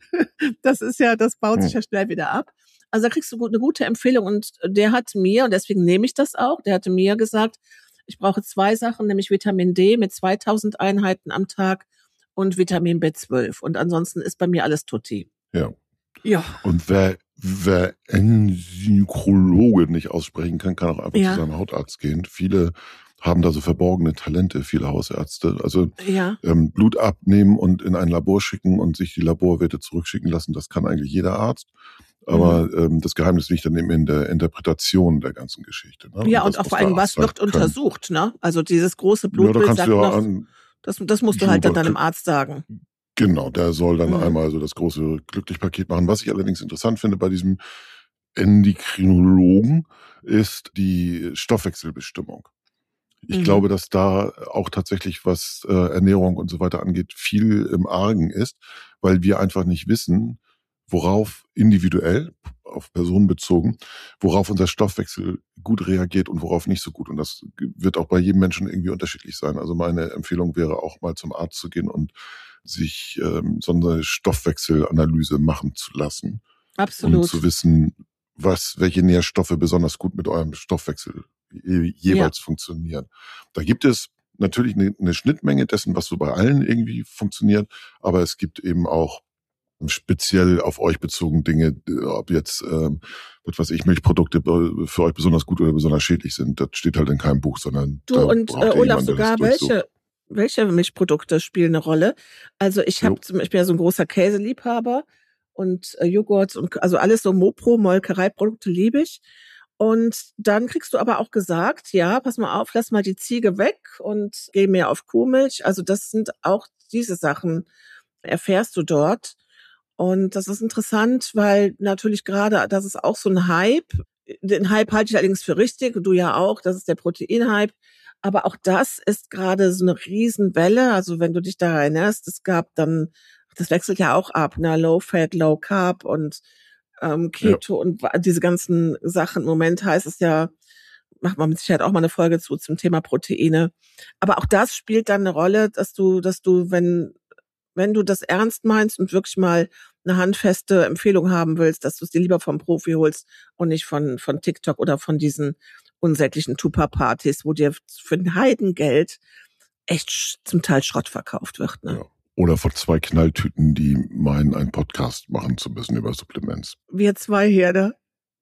das ist ja, das baut sich ja schnell wieder ab. Also da kriegst du eine gute Empfehlung und der hat mir, und deswegen nehme ich das auch, der hatte mir gesagt, ich brauche zwei Sachen, nämlich Vitamin D mit zweitausend Einheiten am Tag und Vitamin B zwölf und ansonsten ist bei mir alles tutti. Ja. Ja. Und wer, wer Endokrinologe nicht aussprechen kann, kann auch einfach Ja. zu seinem Hautarzt gehen. Viele haben da so verborgene Talente, viele Hausärzte. Also Ja. ähm, Blut abnehmen und in ein Labor schicken und sich die Laborwerte zurückschicken lassen, das kann eigentlich jeder Arzt. Aber mhm. ähm, das Geheimnis liegt dann eben in der Interpretation der ganzen Geschichte. Ne? Ja, und, und auch vor allem, was wird halt untersucht, ne? Also dieses große Blutbild ja, sagt noch, an, das, das musst du halt dann deinem Arzt sagen. Genau, der soll dann Mhm. einmal so das große Glücklich-Paket machen. Was ich allerdings interessant finde bei diesem Endokrinologen ist die Stoffwechselbestimmung. Ich mhm. glaube, dass da auch tatsächlich, was äh, Ernährung und so weiter angeht, viel im Argen ist, weil wir einfach nicht wissen, worauf individuell, auf Personen bezogen, worauf unser Stoffwechsel gut reagiert und worauf nicht so gut. Und das wird auch bei jedem Menschen irgendwie unterschiedlich sein. Also meine Empfehlung wäre auch mal zum Arzt zu gehen und sich ähm, so eine Stoffwechselanalyse machen zu lassen. Absolut. Und zu wissen, was, welche Nährstoffe besonders gut mit eurem Stoffwechsel je, jeweils ja. funktionieren. Da gibt es natürlich eine, eine Schnittmenge dessen, was so bei allen irgendwie funktioniert, aber es gibt eben auch speziell auf euch bezogen Dinge, ob jetzt, ähm, was weiß ich, Milchprodukte für euch besonders gut oder besonders schädlich sind. Das steht halt in keinem Buch, sondern du und äh, Olaf, sogar welche welche Milchprodukte spielen eine Rolle? Also ich habe zum Beispiel ja so ein großer Käseliebhaber und äh, Joghurt und also alles so Mopro, Molkereiprodukte liebe ich. Und dann kriegst du aber auch gesagt, ja, pass mal auf, lass mal die Ziege weg und geh mehr auf Kuhmilch. Also das sind auch diese Sachen, erfährst du dort. Und das ist interessant, weil natürlich gerade, das ist auch so ein Hype. Den Hype halte ich allerdings für richtig, du ja auch, das ist der Proteinhype. Aber auch das ist gerade so eine Riesenwelle. Also wenn du dich da erinnerst, es gab dann, das wechselt ja auch ab, ne, Low Fat, Low Carb und ähm, Keto ja. und diese ganzen Sachen. Im Moment heißt es ja, macht man mit Sicherheit auch mal eine Folge zu zum Thema Proteine. Aber auch das spielt dann eine Rolle, dass du, dass du, wenn wenn du das ernst meinst und wirklich mal eine handfeste Empfehlung haben willst, dass du es dir lieber vom Profi holst und nicht von von TikTok oder von diesen unsäglichen Tupper-Partys, wo dir für ein Heidengeld echt zum Teil Schrott verkauft wird. Ne? Ja. Oder von zwei Knalltüten, die meinen, einen Podcast machen zu müssen über Supplements. Wir zwei hier, ne?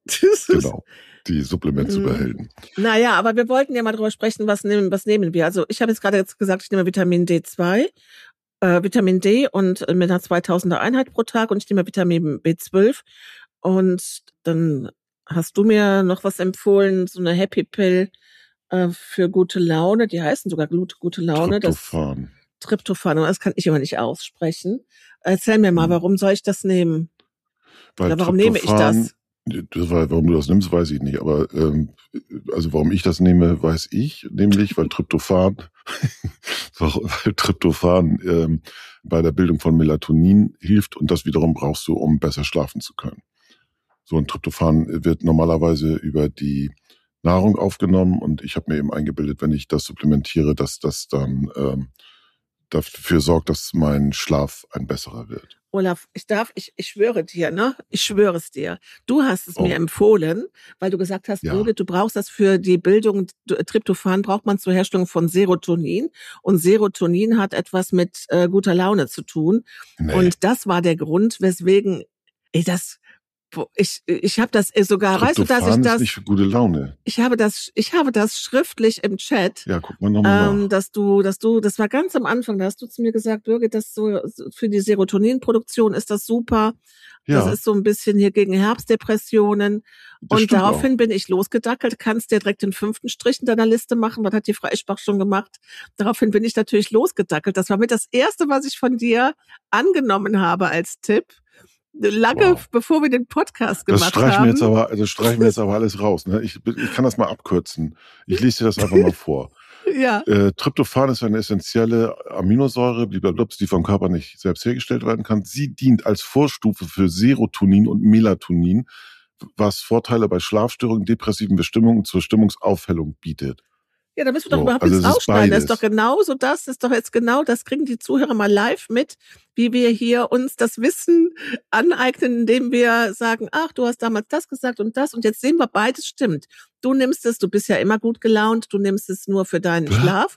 Genau, die Supplements-Superhelden. Naja, aber wir wollten ja mal drüber sprechen, was nehmen, was nehmen wir. Also ich habe jetzt gerade jetzt gesagt, ich nehme Vitamin D zwei. äh, Vitamin D und äh, mit einer zweitausender Einheit pro Tag und ich nehme Vitamin B zwölf. Und dann hast du mir noch was empfohlen, so eine Happy Pill äh, für gute Laune. Die heißen sogar gute, gute Laune. Tryptophan. Das Tryptophan, das kann ich immer nicht aussprechen. Erzähl mir mal, warum soll ich das nehmen? Weil Oder warum Tryptophan, nehme ich das? Das war, warum du das nimmst, weiß ich nicht. Aber ähm, also warum ich das nehme, weiß ich. Nämlich, weil Tryptophan, weil Tryptophan ähm, bei der Bildung von Melatonin hilft und das wiederum brauchst du, um besser schlafen zu können. So ein Tryptophan wird normalerweise über die Nahrung aufgenommen und ich habe mir eben eingebildet, wenn ich das supplementiere, dass das dann ähm, dafür sorgt, dass mein Schlaf ein besserer wird. Olaf, ich darf, ich, ich schwöre dir, ne? Ich schwöre es dir. Du hast es Oh. mir empfohlen, weil du gesagt hast, Ja. Birgit, du brauchst das für die Bildung, Tryptophan braucht man zur Herstellung von Serotonin. Und Serotonin hat etwas mit äh, guter Laune zu tun. Nee. Und das war der Grund, weswegen, ey, das, ich, ich habe das sogar, weißt du, dass ich Tryptophan das, ist nicht für gute Laune. ich habe das, ich habe das schriftlich im Chat. Ja, guck mal nochmal Ähm, nach. dass du, dass du, das war ganz am Anfang, da hast du zu mir gesagt, Birgit, das so für die Serotoninproduktion ist das super. Ja, Das ist so ein bisschen hier gegen Herbstdepressionen. das Und stimmt daraufhin auch. bin ich losgedackelt, kannst dir direkt den fünften Strich in deiner Liste machen. Was hat die Frau Eschbach schon gemacht? Daraufhin bin ich natürlich losgedackelt. Das war mit das Erste, was ich von dir angenommen habe als Tipp. Lange Wow. bevor wir den Podcast Das gemacht streichen haben. wir jetzt aber, das streichen wir jetzt aber alles raus. Ne? Ich, ich kann das mal abkürzen. Ich lese dir das einfach mal vor. Ja. Äh, Tryptophan ist eine essentielle Aminosäure, blablabla, die vom Körper nicht selbst hergestellt werden kann. Sie dient als Vorstufe für Serotonin und Melatonin, was Vorteile bei Schlafstörungen, depressiven Bestimmungen zur Stimmungsaufhellung bietet. Ja, da müssen wir doch So, überhaupt also nichts es ist rausschneiden. Das ist doch beides. genauso das, das ist doch jetzt genau, das kriegen die Zuhörer mal live mit, wie wir hier uns das Wissen aneignen, indem wir sagen, ach, du hast damals das gesagt und das und jetzt sehen wir, beides stimmt. Du nimmst es, du bist ja immer gut gelaunt, du nimmst es nur für deinen Hä? Schlaf.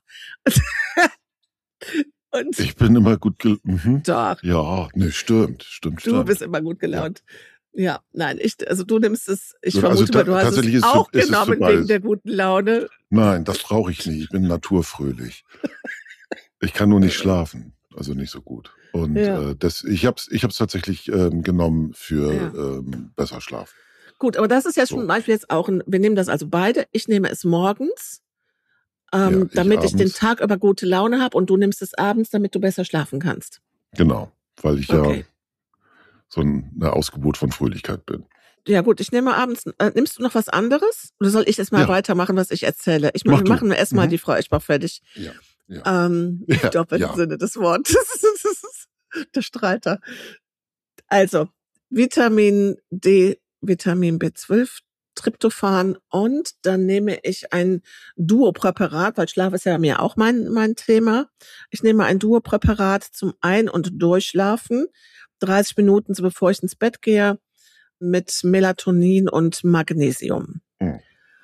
Und Ich bin immer gut gel mhm. doch, Ja, ne, stimmt, stimmt, du stimmt. bist immer gut gelaunt. Ja, nein, ich, also du nimmst es, ich Also vermute ta- mal, du hast tatsächlich es ist es für- auch ist es für genommen wegen beides. der guten Laune. Nein, das brauche ich nicht. Ich bin naturfröhlich. Ich kann nur nicht schlafen, also nicht so gut. Und Ja. äh, das, ich habe es ich hab's tatsächlich ähm, genommen für Ja. ähm, besser schlafen. Gut, aber das ist ja schon So. zum Beispiel jetzt auch ein, wir nehmen das also beide. Ich nehme es morgens, ähm, Ja, ich damit ich den abends. Tag über gute Laune habe und du nimmst es abends, damit du besser schlafen kannst. Genau, weil ich Okay. ja so ein, eine Ausgeburt von Fröhlichkeit bin. Ja gut, ich nehme abends, äh, nimmst du noch was anderes? Oder soll ich jetzt mal Ja. weitermachen, was ich erzähle? Ich Mach wir du. machen erstmal Mhm. die Frau Eschbach fertig. Ja, ja. Ähm, Im Ja, doppelten ja. Sinne des Wortes. Der Streiter. Also, Vitamin D, Vitamin B zwölf, Tryptophan und dann nehme ich ein Duopräparat, weil Schlaf ist ja mir auch mein, mein Thema. Ich nehme ein Duopräparat zum Ein- und Durchschlafen, dreißig Minuten, so bevor ich ins Bett gehe, mit Melatonin und Magnesium. Hm.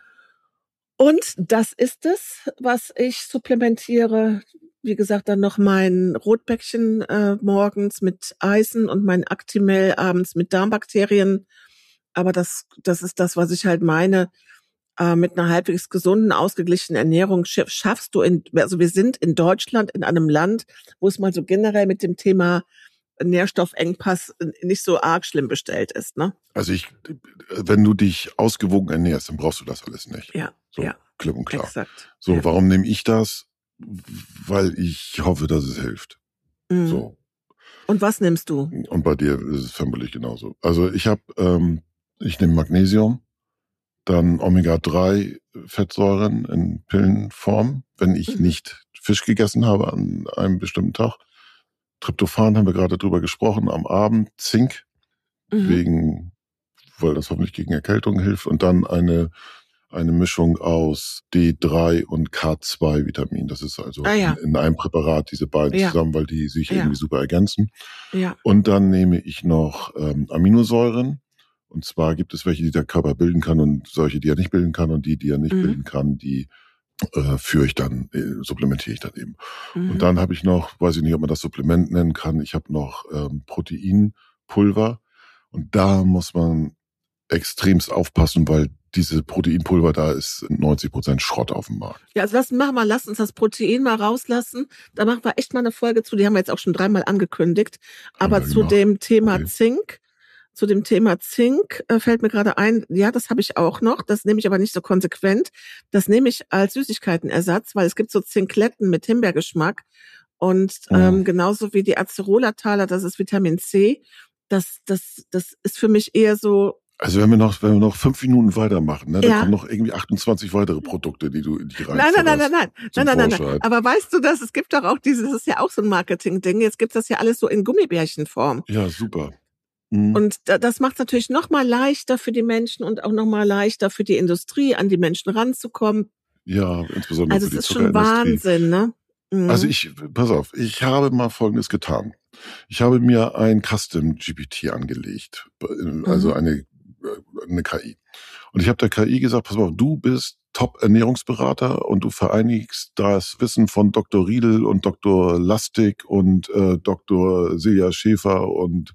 Und das ist es, was ich supplementiere. Wie gesagt, dann noch mein Rotbäckchen äh, morgens mit Eisen und mein Actimel abends mit Darmbakterien. Aber das, das ist das, was ich halt meine. Äh, mit einer halbwegs gesunden, ausgeglichenen Ernährung schaff- schaffst du in, also wir sind in Deutschland in einem Land, wo es mal so generell mit dem Thema Nährstoffengpass nicht so arg schlimm bestellt ist, ne? Also ich, wenn du dich ausgewogen ernährst, dann brauchst du das alles nicht. Ja, So, ja, klipp und klar. exakt. So, Ja. warum nehme ich das? Weil ich hoffe, dass es hilft. Mhm. So. Und was nimmst du? Und bei dir ist es vermutlich genauso. Also ich habe, ähm, ich nehme Magnesium, dann Omega drei Fettsäuren in Pillenform, wenn ich Mhm. nicht Fisch gegessen habe an einem bestimmten Tag. Tryptophan haben wir gerade drüber gesprochen, am Abend Zink, Mhm. wegen, weil das hoffentlich gegen Erkältung hilft. Und dann eine, eine Mischung aus D drei und K zwei Vitamin. Das ist also Ah, ja. in, in einem Präparat diese beiden Ja. zusammen, weil die sich Ja. irgendwie super ergänzen. Ja. Und dann nehme ich noch ähm, Aminosäuren. Und zwar gibt es welche, die der Körper bilden kann und solche, die er nicht bilden kann. Und die, die er nicht Mhm. bilden kann, die äh, führe ich dann, äh, supplementiere ich dann eben. Mhm. Und dann habe ich noch, weiß ich nicht, ob man das Supplement nennen kann, ich habe noch ähm, Proteinpulver. Und da muss man extremst aufpassen, weil diese Proteinpulver da ist neunzig Prozent Schrott auf dem Markt. Ja, also das machen wir, lass uns das Protein mal rauslassen. Da machen wir echt mal eine Folge zu, die haben wir jetzt auch schon dreimal angekündigt. Haben Aber wir zu gemacht. dem Thema Okay. Zink, zu dem Thema Zink äh, fällt mir gerade ein, ja, das habe ich auch noch, das nehme ich aber nicht so konsequent. Das nehme ich als Süßigkeitenersatz, weil es gibt so Zinkletten mit Himbeergeschmack und Oh. ähm, genauso wie die Acerola-Taler, das ist Vitamin C. Das, das, das ist für mich eher so. Also wenn wir noch, wenn wir noch fünf Minuten weitermachen, ne, dann Ja. kommen noch irgendwie achtundzwanzig weitere Produkte, die du in die rein Nein, nein, nein, nein, nein, zum nein, nein, nein, nein. Vorschein. Aber weißt du das? Es gibt doch auch dieses, das ist ja auch so ein Marketing-Ding. Jetzt gibt's das ja alles so in Gummibärchenform. Ja, super. Mhm. Und da- das macht es natürlich noch mal leichter für die Menschen und auch noch mal leichter für die Industrie, an die Menschen ranzukommen. Ja, insbesondere Also für es die ist schon Zuckerindustrie. Wahnsinn, ne? Mhm. Also ich, pass auf, ich habe mal Folgendes getan. Ich habe mir ein Custom G P T angelegt, also Mhm. eine, eine K I. Und ich habe der K I gesagt, pass auf, du bist Top-Ernährungsberater und du vereinigst das Wissen von Doktor Riedel und Doktor Lastig und äh, Doktor Silja Schäfer und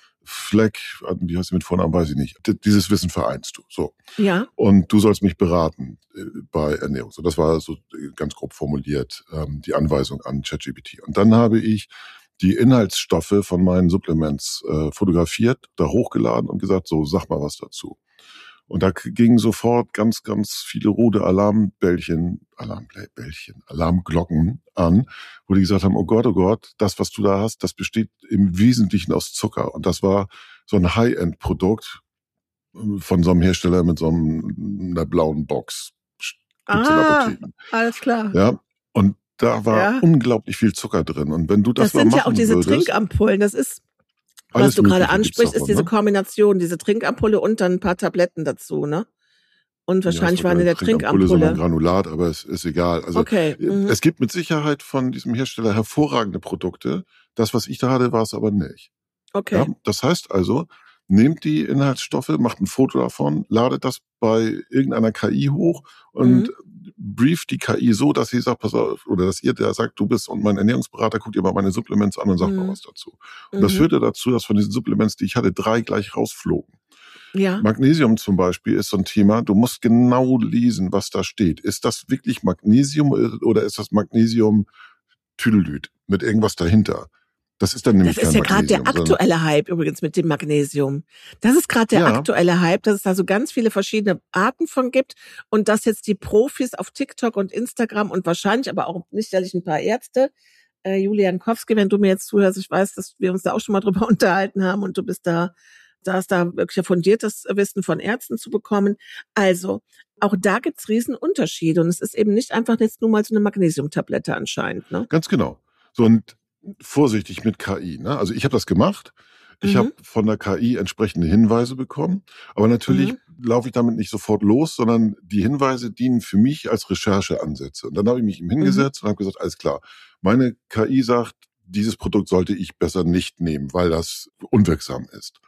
Fleck, wie heißt sie mit Vornamen, weiß ich nicht. D- Dieses Wissen vereinst du. So. Ja. Und du sollst mich beraten äh, bei Ernährung. So, das war so äh, ganz grob formuliert ähm, die Anweisung an ChatGPT. Und dann habe ich die Inhaltsstoffe von meinen Supplements äh, fotografiert, da hochgeladen und gesagt, so, sag mal was dazu. Und da k- gingen sofort ganz, ganz viele rote Alarmbällchen, Alarmbällchen, Alarmglocken an, wo die gesagt haben, oh Gott, oh Gott, das, was du da hast, das besteht im Wesentlichen aus Zucker. Und das war so ein High-End-Produkt äh, von so einem Hersteller mit so einem, einer blauen Box. Gibt's in Ah, Apotheken. alles klar. Ja. Und da war Ja. unglaublich viel Zucker drin. Und wenn du das, Das mal sind ja machen auch diese würdest, Trinkampullen. Das ist, was alles du gerade Mögliche gibt's ansprichst, ist davon, diese ne? Kombination, diese Trinkampulle und dann ein paar Tabletten dazu, ne? Und wahrscheinlich Ja, es war waren in keine der Trinkampulle, sondern Trinkampulle. Granulat, aber es ist egal. Also Okay. äh, Mhm. es gibt mit Sicherheit von diesem Hersteller hervorragende Produkte. Das, was ich da hatte, war es aber nicht. Ja, Okay. das heißt also, nehmt die Inhaltsstoffe, macht ein Foto davon, ladet das bei irgendeiner K I hoch und Mhm. brieft die K I so, dass sie sagt, pass auf, oder dass ihr der sagt, du bist und mein Ernährungsberater, guckt ihr mal meine Supplements an und sagt mal Mhm. was dazu. Und das Mhm. führte dazu, dass von diesen Supplements, die ich hatte, drei gleich rausflogen. Ja. Magnesium zum Beispiel ist so ein Thema, du musst genau lesen, was da steht. Ist das wirklich Magnesium oder ist das Magnesium Tüdelüt mit irgendwas dahinter? Das ist dann nämlich Das ist kein ja gerade der Magnesium, sondern aktuelle Hype übrigens mit dem Magnesium. Das ist gerade der ja, aktuelle Hype, dass es da so ganz viele verschiedene Arten von gibt und dass jetzt die Profis auf TikTok und Instagram und wahrscheinlich aber auch sicherlich ein paar Ärzte, äh, Julian Kowski, wenn du mir jetzt zuhörst, ich weiß, dass wir uns da auch schon mal drüber unterhalten haben und du bist da, da ist da wirklich ein fundiertes Wissen von Ärzten zu bekommen. Also, auch da gibt's Riesenunterschiede und es ist eben nicht einfach jetzt nur mal so eine Magnesiumtablette anscheinend, ne? ganz genau. So, und vorsichtig mit K I. Ne? Also ich habe das gemacht. Ich Mhm. habe von der K I entsprechende Hinweise bekommen. Aber natürlich Mhm. laufe ich damit nicht sofort los, sondern die Hinweise dienen für mich als Rechercheansätze. Und dann habe ich mich ihm Mhm. hingesetzt und habe gesagt, alles klar, meine K I sagt, dieses Produkt sollte ich besser nicht nehmen, weil das unwirksam ist.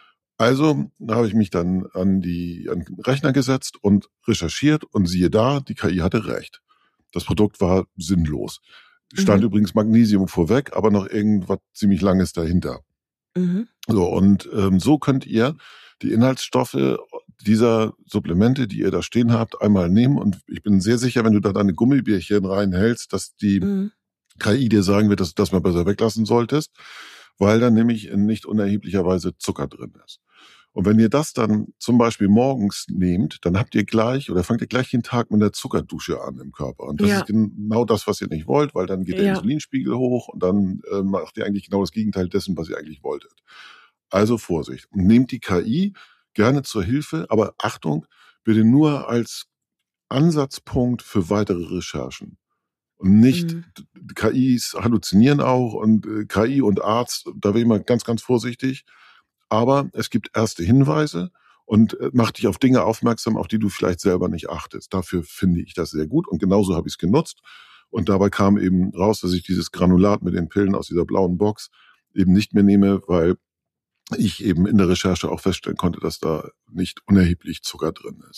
Also habe ich mich dann an die an den Rechner gesetzt und recherchiert und siehe da, die K I hatte recht. Das Produkt war sinnlos. Stand Mhm. übrigens Magnesium vorweg, aber noch irgendwas ziemlich Langes dahinter. Mhm. So, und ähm, so könnt ihr die Inhaltsstoffe dieser Supplemente, die ihr da stehen habt, einmal nehmen. Und ich bin sehr sicher, wenn du da deine Gummibärchen reinhältst, dass die Mhm. K I dir sagen wird, dass du das mal besser weglassen solltest, weil da nämlich in nicht unerheblicher Weise Zucker drin ist. Und wenn ihr das dann zum Beispiel morgens nehmt, dann habt ihr gleich oder fangt ihr gleich den Tag mit der Zuckerdusche an im Körper. Und das Ja. ist genau das, was ihr nicht wollt, weil dann geht der Ja. Insulinspiegel hoch und dann äh, macht ihr eigentlich genau das Gegenteil dessen, was ihr eigentlich wolltet. Also Vorsicht. Und nehmt die K I gerne zur Hilfe, aber Achtung, bitte nur als Ansatzpunkt für weitere Recherchen. Und nicht, Mhm. d- K Is halluzinieren auch und äh, K I und Arzt, da bin ich mal ganz, ganz vorsichtig. Aber es gibt erste Hinweise und äh, macht dich auf Dinge aufmerksam, auf die du vielleicht selber nicht achtest. Dafür finde ich das sehr gut und genauso habe ich es genutzt. Und dabei kam eben raus, dass ich dieses Granulat mit den Pillen aus dieser blauen Box eben nicht mehr nehme, weil ich eben in der Recherche auch feststellen konnte, dass da nicht unerheblich Zucker drin ist.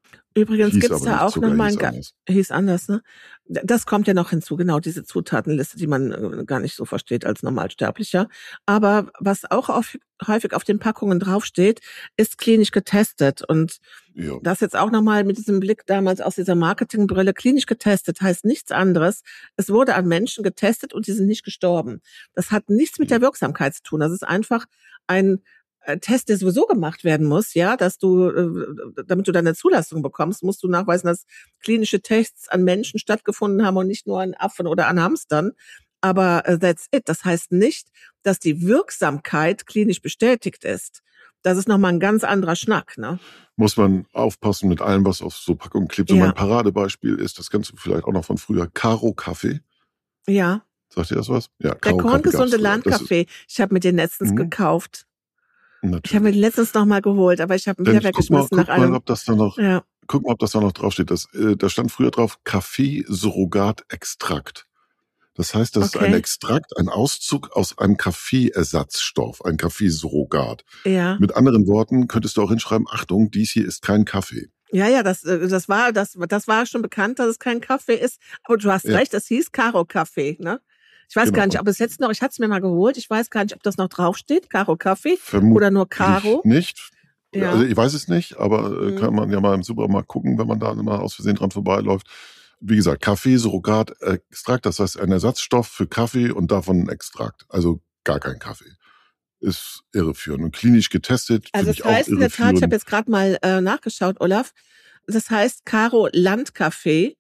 Übrigens Hieß gibt's aber da nicht auch Zucker, noch mal hieß ein, Ga- anders. hieß anders, ne? D- Das kommt ja noch hinzu, genau, diese Zutatenliste, die man äh, gar nicht so versteht als Normalsterblicher. Aber was auch auf, häufig auf den Packungen draufsteht, ist klinisch getestet. Und Ja. das jetzt auch nochmal mit diesem Blick damals aus dieser Marketingbrille, klinisch getestet heißt nichts anderes. Es wurde an Menschen getestet und die sind nicht gestorben. Das hat nichts mit der Wirksamkeit zu tun. Das ist einfach ein äh, Test, der sowieso gemacht werden muss, ja, dass du, äh, damit du deine Zulassung bekommst, musst du nachweisen, dass klinische Tests an Menschen stattgefunden haben und nicht nur an Affen oder an Hamstern. Aber äh, that's it. Das heißt nicht, dass die Wirksamkeit klinisch bestätigt ist. Das ist nochmal ein ganz anderer Schnack, ne? Muss man aufpassen mit allem, was auf so Packungen klebt. So Ja. mein Paradebeispiel ist, das kennst du vielleicht auch noch von früher, Karo Kaffee. Ja. Sagt ihr das was? Ja, Der Karo Kaffee korngesunde gab's früher. Das ist- Landkaffee. Ich habe mir den letztens Mhm. gekauft. Ich habe mir Natürlich. den letztens nochmal geholt, aber ich habe ihn Denn wieder guck mal, weggeschmissen guck nach mal, einem. ob das da noch, Ja. guck mal, ob das da noch draufsteht. Das, äh, da stand früher drauf Kaffee-Surrogat-Extrakt. Das heißt, das ist ein Okay. Extrakt, ein Auszug aus einem Kaffeeersatzstoff, ein Kaffeesurrogat. Ja. Mit anderen Worten könntest du auch hinschreiben, Achtung, dies hier ist kein Kaffee. Ja, ja, das, äh, das war, das, das war schon bekannt, dass es kein Kaffee ist. Aber du hast Ja. recht, es hieß Karo Kaffee, ne? Ich weiß Genau. gar nicht, ob es jetzt noch, ich hatte es mir mal geholt, ich weiß gar nicht, ob das noch draufsteht, Karo Kaffee Vermutlich oder nur Karo. nicht. Ja. Also ich weiß es nicht, aber äh, Mhm. kann man ja mal im Supermarkt gucken, wenn man da mal aus Versehen dran vorbeiläuft. Wie gesagt, Kaffee-Surrogat-Extrakt, das heißt ein Ersatzstoff für Kaffee und davon ein Extrakt. Also gar kein Kaffee. Ist irreführend. Und klinisch getestet Also finde es ich auch heißt in der Tat, ich habe irreführend. jetzt gerade mal äh, nachgeschaut, Olaf, das heißt Karo Landkaffee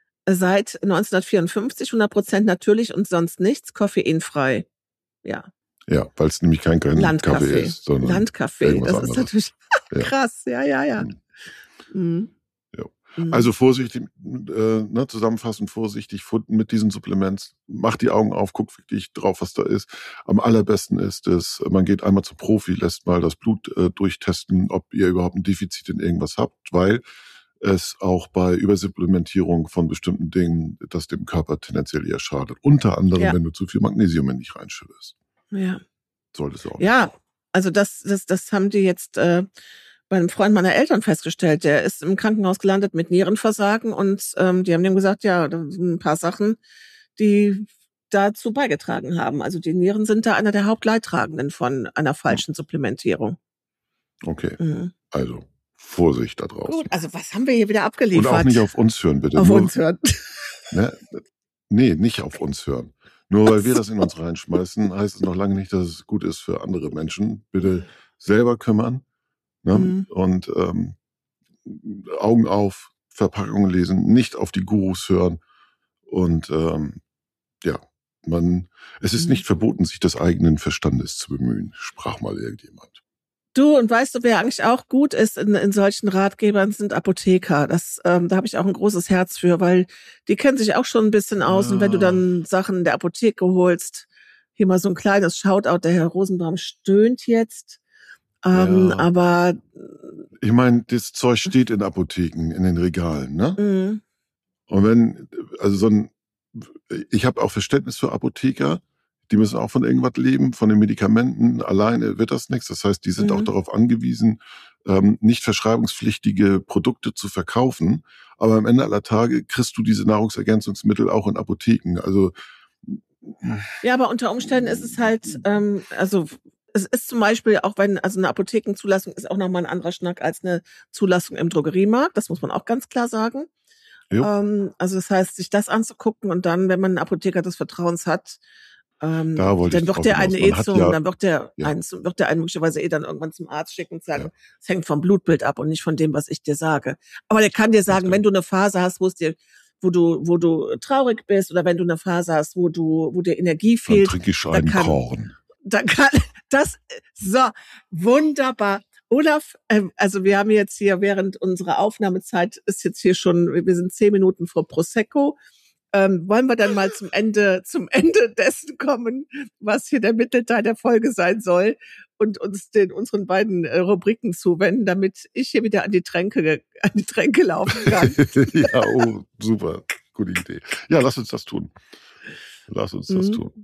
seit neunzehnhundertvierundfünfzig, hundert Prozent natürlich und sonst nichts, koffeinfrei. Ja, Ja, weil es nämlich kein, kein Kaffee Landkaffee. ist, sondern Landkaffee, irgendwas das ist anderes. natürlich Ja. krass, ja, ja, ja. Mhm. Mhm. Ja. Mhm. Also vorsichtig, äh, ne, zusammenfassend vorsichtig funden mit diesen Supplements. Macht die Augen auf, guckt wirklich drauf, was da ist. Am allerbesten ist es, man geht einmal zum Profi, lässt mal das Blut äh, durchtesten, ob ihr überhaupt ein Defizit in irgendwas habt, weil es auch bei Übersupplementierung von bestimmten Dingen das dem Körper tendenziell eher schadet. Unter anderem, Ja. wenn du zu viel Magnesium in dich reinschüttest. Ja. Solltest du auch. Ja, also das, das, das haben die jetzt äh, bei einem Freund meiner Eltern festgestellt. Der ist im Krankenhaus gelandet mit Nierenversagen und ähm, die haben dem gesagt, ja, da sind ein paar Sachen, die dazu beigetragen haben. Also die Nieren sind da einer der Hauptleidtragenden von einer falschen Supplementierung. Okay, Mhm. also Vorsicht da draußen. Gut, also was haben wir hier wieder Und abgeliefert? auch nicht auf uns hören, bitte. Auf Nur, uns hören. Ne? Nee, nicht auf uns hören. Nur weil wir das in uns reinschmeißen, heißt es noch lange nicht, dass es gut ist für andere Menschen. Bitte selber kümmern, ne? Mhm. Und ähm, Augen auf, Verpackungen lesen, nicht auf die Gurus hören. Und ähm, ja, man, es ist Mhm. nicht verboten, sich des eigenen Verstandes zu bemühen, sprach mal irgendjemand. Du, und weißt du, wer eigentlich auch gut ist in, in solchen Ratgebern, sind Apotheker. Das, ähm, da habe ich auch ein großes Herz für, weil die kennen sich auch schon ein bisschen aus. Und wenn du Ah. dann Sachen in der Apotheke holst, hier mal so ein kleines Shoutout, der Herr Rosenbaum stöhnt jetzt. Ähm, Ja. Aber Ich meine, das Zeug steht in Apotheken, in den Regalen, ne? mh, Und wenn, also so ein, ich habe auch Verständnis für Apotheker, die müssen auch von irgendwas leben, von den Medikamenten, alleine wird das nichts. Das heißt, die sind Mhm. auch darauf angewiesen, ähm, nicht verschreibungspflichtige Produkte zu verkaufen. Aber am Ende aller Tage kriegst du diese Nahrungsergänzungsmittel auch in Apotheken. Also ja, aber unter Umständen ist es halt, ähm, also es ist zum Beispiel auch wenn, also eine Apothekenzulassung ist auch nochmal ein anderer Schnack als eine Zulassung im Drogeriemarkt. Das muss man auch ganz klar sagen. Jo. Ähm, also das heißt, sich das anzugucken und dann, wenn man einen Apotheker des Vertrauens hat, ähm, Da wollte ich dann wird drauf der hinaus. einen Man eh hat zum, ja- dann wird der Ja. einen, zum- wird der einen möglicherweise eh dann irgendwann zum Arzt schicken und sagen, Ja. es hängt vom Blutbild ab und nicht von dem, was ich dir sage. Aber der kann dir sagen, genau. wenn du eine Phase hast, wo es dir, wo du, wo du traurig bist oder wenn du eine Phase hast, wo du, wo dir Energie dann fehlt, trinke ich da kann- Scheibenkorn. dann kann das, so, wunderbar. Olaf, ähm, also wir haben jetzt hier während unserer Aufnahmezeit ist jetzt hier schon, wir sind zehn Minuten vor Prosecco. Ähm, wollen wir dann mal zum Ende, zum Ende dessen kommen, was hier der Mittelteil der Folge sein soll und uns den unseren beiden äh, Rubriken zuwenden, damit ich hier wieder an die Tränke, ge- an die Tränke laufen kann. Ja, oh, super, gute Idee. Ja, lass uns das tun. Lass uns das Mhm. tun.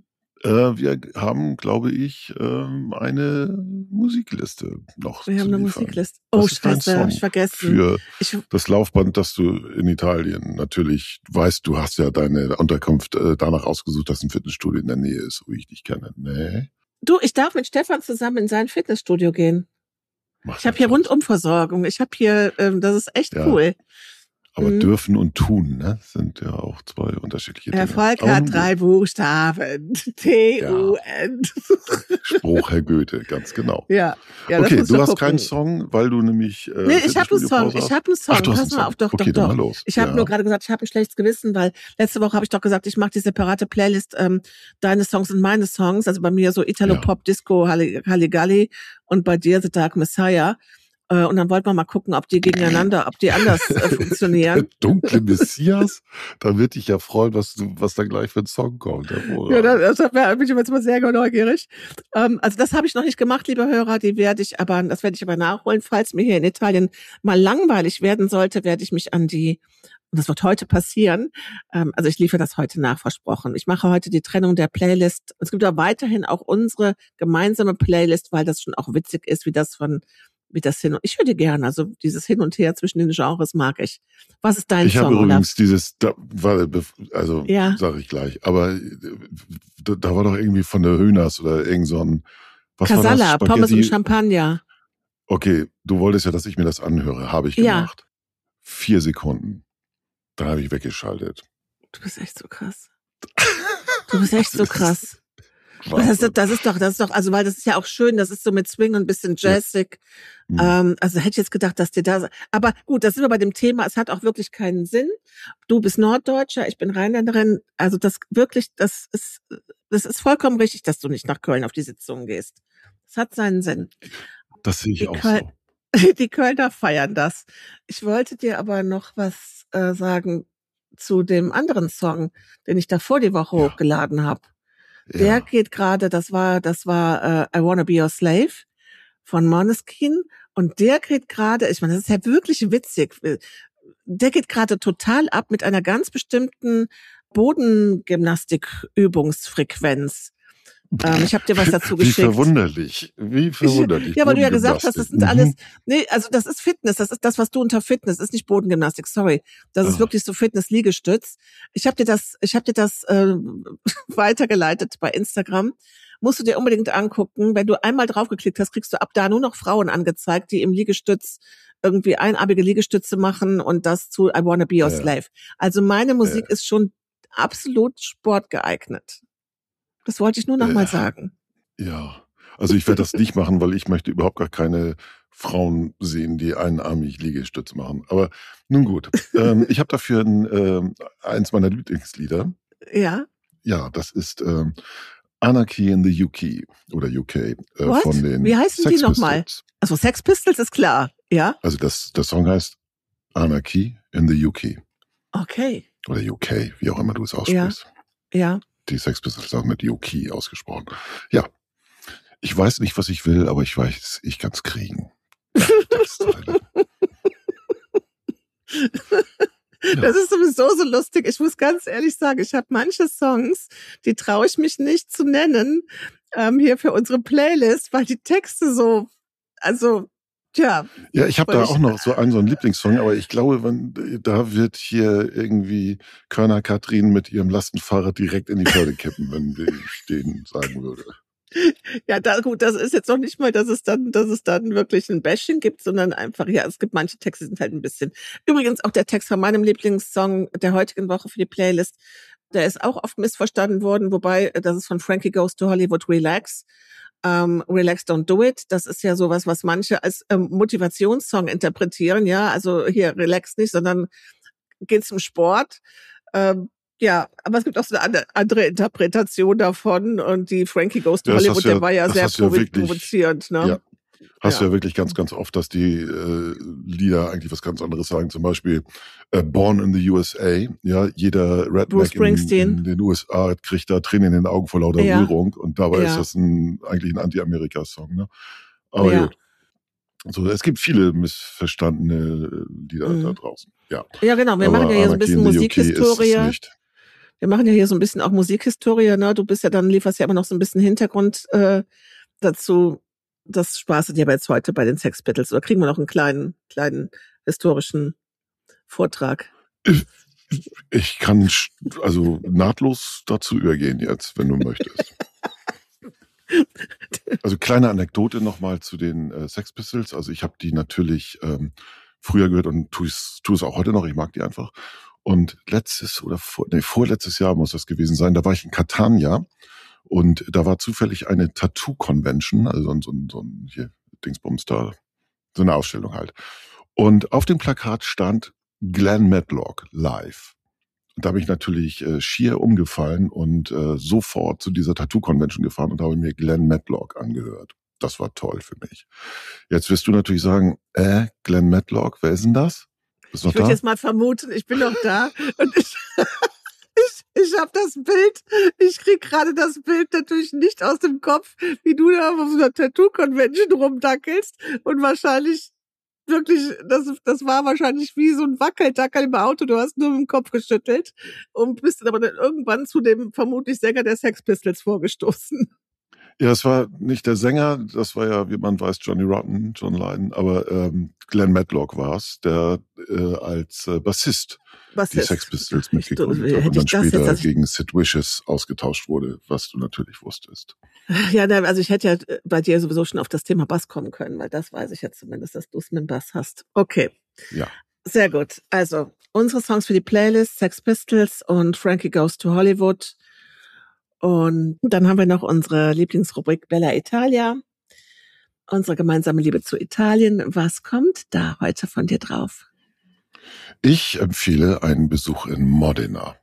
Äh, wir haben, glaube ich, ähm, eine Musikliste noch Wir zu haben eine liefern. Musikliste. Oh, Was ist dein Scheiße, hab ich Song vergessen. für Ich, das Laufband, das du in Italien natürlich weißt, du hast ja deine Unterkunft äh, danach ausgesucht, dass ein Fitnessstudio in der Nähe ist, wo ich dich kenne. Nee, du, ich darf mit Stefan zusammen in sein Fitnessstudio gehen. mach Ich habe keinen hier Scheiß. Rundumversorgung. Ich habe hier, ähm, das ist echt Ja, cool. aber Mhm. dürfen und tun, ne, sind ja auch zwei unterschiedliche Dinge. Erfolg Aber hat nun drei gut. Buchstaben. T U N. Spruch, Herr Goethe, ganz genau. Ja, ja, das Okay, muss du ich hast gucken. keinen Song, weil du nämlich äh, Nee, ich habe einen Song, Fitnessstudio-Pause ich hast? habe einen Ach, Song. du hast einen Pass mal Song. auf, doch, Okay, doch, dann mal doch. los. Ich habe Ja. nur gerade gesagt, ich habe ein schlechtes Gewissen, weil letzte Woche habe ich doch gesagt, ich mache die separate Playlist, ähm, deine Songs und meine Songs. Also bei mir so Italo-Pop, Disco, Halli- Halligalli und bei dir The Dark Messiah. Äh, Und dann wollten wir mal gucken, ob die gegeneinander, ob die anders äh, Der funktionieren. dunkle Messias, da würde ich ja freuen, was, du, was da gleich für ein Song kommt. Ja, Hervorragend. das, das wär- bin ich jetzt mal sehr neugierig. Ähm, also das habe ich noch nicht gemacht, liebe Hörer. Die werde ich aber, das werde ich aber nachholen. Falls mir hier in Italien mal langweilig werden sollte, werde ich mich an die, und das wird heute passieren. Ähm, also ich liefere das heute nach, versprochen. Ich mache heute die Trennung der Playlist. Es gibt aber weiterhin auch unsere gemeinsame Playlist, weil das schon auch witzig ist, wie das von wie das hin und ich höre die gerne. Also dieses Hin und Her zwischen den Genres mag ich. Was ist dein Ich habe Song, Olaf? übrigens dieses, da, war, also Ja. sage ich gleich, aber äh, da, da war doch irgendwie von der Höhners oder irgend so ein, was war das? Casala, Pommes und Spaghetti? Champagner. Okay, du wolltest ja, dass ich mir das anhöre. Habe ich Ja. gemacht. Vier Sekunden. Dann habe ich weggeschaltet. Du bist echt so krass. Du bist echt Das so ist krass. Das Wahnsinn. ist, das ist doch, das ist doch, also weil das ist ja auch schön, das ist so mit Swing und ein bisschen jazzig. Mhm. Ähm, also hätte ich jetzt gedacht, dass dir da, aber gut, das sind wir bei dem Thema, es hat auch wirklich keinen Sinn. Du bist Norddeutscher, ich bin Rheinländerin, also das wirklich, das ist, das ist vollkommen richtig, dass du nicht nach Köln auf die Sitzungen gehst. Das hat seinen Sinn. Das sehe ich Die auch Köl- so. Die Kölner feiern das. Ich wollte dir aber noch was äh, sagen zu dem anderen Song, den ich davor die Woche Ja. hochgeladen habe. Der Ja. geht gerade, das war, das war äh, I Wanna Be Your Slave von Måneskin und der geht gerade, ich meine, das ist ja wirklich witzig. Der geht gerade total ab mit einer ganz bestimmten Bodengymnastik-Übungsfrequenz. Ähm, ich habe dir was dazu Wie geschickt. verwunderlich. Wie verwunderlich. Ich, ja, weil du ja gesagt hast, das sind Bodengymnastik. alles, Mhm. nee, also das ist Fitness, das ist das, was du unter Fitness, ist nicht Bodengymnastik, sorry. Das ist Ah. wirklich so Fitness-Liegestütz. Ich habe dir das, ich habe dir das äh, weitergeleitet bei Instagram. Musst du dir unbedingt angucken. Wenn du einmal draufgeklickt hast, kriegst du ab da nur noch Frauen angezeigt, die im Liegestütz irgendwie einarmige Liegestütze machen und das zu I Wanna Be Your Ja. Slave. Also meine Musik Ja. ist schon absolut sportgeeignet. Das wollte ich nur noch Ja. mal sagen. Ja. Also ich werde das nicht machen, weil ich möchte überhaupt gar keine Frauen sehen, die einarmig Liegestütz machen. Aber nun gut. ähm, ich habe dafür ein, ähm, eins meiner Lieblingslieder. Ja. Ja, das ist ähm, Anarchy in the U K oder U K äh, What? von den Wie heißen Sex die nochmal? Pistols. Also Sex Pistols ist klar, ja? Also das, der Song heißt Anarchy in the U K Okay, oder U K, wie auch immer du es aussprichst. ja. Die Sex Pistols haben mit U K ausgesprochen. Ja, ich weiß nicht, was ich will, aber ich weiß, ich kann's kriegen. Textteile. Ja. Das ist sowieso so lustig. Ich muss ganz ehrlich sagen, ich habe manche Songs, die traue ich mich nicht zu nennen, ähm, hier für unsere Playlist, weil die Texte so, also, tja. Ja, ich habe weil da ich- auch noch so einen, so einen Lieblingssong, aber ich glaube, wenn, da wird hier irgendwie Körner Katrin mit ihrem Lastenfahrrad direkt in die Pferde kippen, wenn ich den sagen würde. Ja, da, gut, das ist jetzt noch nicht mal, dass es dann, dass es dann wirklich ein Bashing gibt, sondern einfach, ja, es gibt manche Texte, die sind halt ein bisschen. Übrigens auch der Text von meinem Lieblingssong der heutigen Woche für die Playlist, der ist auch oft missverstanden worden, wobei, das ist von Frankie Goes to Hollywood, Relax. Ähm, Relax, don't do it. Das ist ja sowas, was manche als ähm, Motivationssong interpretieren, ja, also hier relax nicht, sondern geht zum Sport. Ähm, Ja, aber es gibt auch so eine andere Interpretation davon und die Frankie Goes to Ja, das Hollywood, hast du ja- der war ja das sehr hast du ja provo- wirklich- provozierend, ne? Ja. Hast du Ja. ja wirklich ganz, ganz oft, dass die äh, Lieder eigentlich was ganz anderes sagen. Zum Beispiel äh, Born in the U S A. Ja, jeder Bruce Redneck in, Springsteen. in den U S A kriegt da Tränen in den Augen vor lauter Ja. Rührung. Und dabei Ja. ist das ein, eigentlich ein Anti-Amerika-Song. Ne? Aber Ja. gut. So, es gibt viele missverstandene Lieder Mhm. da draußen. Ja. Ja, genau. Wir Aber machen ja hier so ein Anarchy bisschen in the U K ist es Musikhistorie. nicht. Wir machen ja hier so ein bisschen auch Musikhistorie, ne? Du bist ja dann, lieferst ja immer noch so ein bisschen Hintergrund äh, dazu. Das spaßet dir aber jetzt heute bei den Sex Pistols. Oder kriegen wir noch einen kleinen, kleinen historischen Vortrag? Ich, ich kann also nahtlos dazu übergehen jetzt, wenn du möchtest. Also kleine Anekdote nochmal zu den äh, Sex Pistols. Also ich habe die natürlich ähm, früher gehört und tue es tu es auch heute noch. Ich mag die einfach. Und letztes oder vor, nee, vorletztes Jahr muss das gewesen sein, da war ich in Catania und da war zufällig eine Tattoo-Convention, also so ein, so ein, so ein hier, Dingsbums da, so eine Ausstellung halt. Und auf dem Plakat stand Glenn Matlock live. Und da bin ich natürlich äh, schier umgefallen und äh, sofort zu dieser Tattoo-Convention gefahren und habe mir Glenn Matlock angehört. Das war toll für mich. Jetzt wirst du natürlich sagen, äh, Glenn Matlock, wer ist denn das? Ist noch Ich würde da? jetzt mal vermuten, ich bin noch da und ich, ich, ich habe das Bild, ich krieg gerade das Bild natürlich nicht aus dem Kopf, wie du da auf so einer Tattoo-Convention rumdackelst und wahrscheinlich wirklich, das, das war wahrscheinlich wie so ein Wackeldackel im Auto, du hast nur mit dem Kopf geschüttelt und bist dann aber dann irgendwann zu dem vermutlich Sänger der Sex Pistols vorgestoßen. Ja, es war nicht der Sänger, das war ja, wie man weiß, Johnny Rotten, John Lydon, aber ähm, Glenn Matlock war es, der äh, als äh, Bassist Was die ist? Sex Pistols Ich, mitgegründet hätte hat und ich dann das jetzt, später also ich, gegen Sid Vicious ausgetauscht wurde, was du natürlich wusstest. ja, nein, also ich hätte ja bei dir sowieso schon auf das Thema Bass kommen können, weil das weiß ich jetzt zumindest, dass du es mit dem Bass hast. Okay, Ja. sehr gut. Also unsere Songs für die Playlist, Sex Pistols und Frankie Goes to Hollywood. Und dann haben wir noch unsere Lieblingsrubrik Bella Italia, unsere gemeinsame Liebe zu Italien. Was kommt da heute von dir drauf? Ich empfehle einen Besuch in Modena.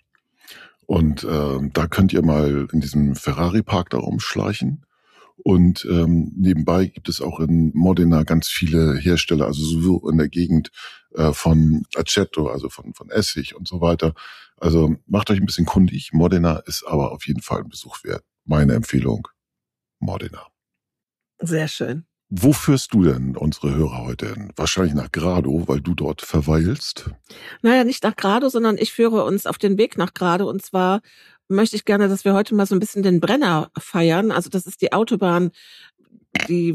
Und äh, da könnt ihr mal in diesem Ferrari-Park da rumschleichen. Und ähm, nebenbei gibt es auch in Modena ganz viele Hersteller, also so in der Gegend äh, von Aceto, also von, von Essig und so weiter. Also macht euch ein bisschen kundig. Modena ist aber auf jeden Fall ein Besuch wert. Meine Empfehlung, Modena. Sehr schön. Wo führst du denn unsere Hörer heute hin? Wahrscheinlich nach Grado, weil du dort verweilst. Naja, nicht nach Grado, sondern ich führe uns auf den Weg nach Grado. Und zwar möchte ich gerne, dass wir heute mal so ein bisschen den Brenner feiern. Also das ist die Autobahn, die...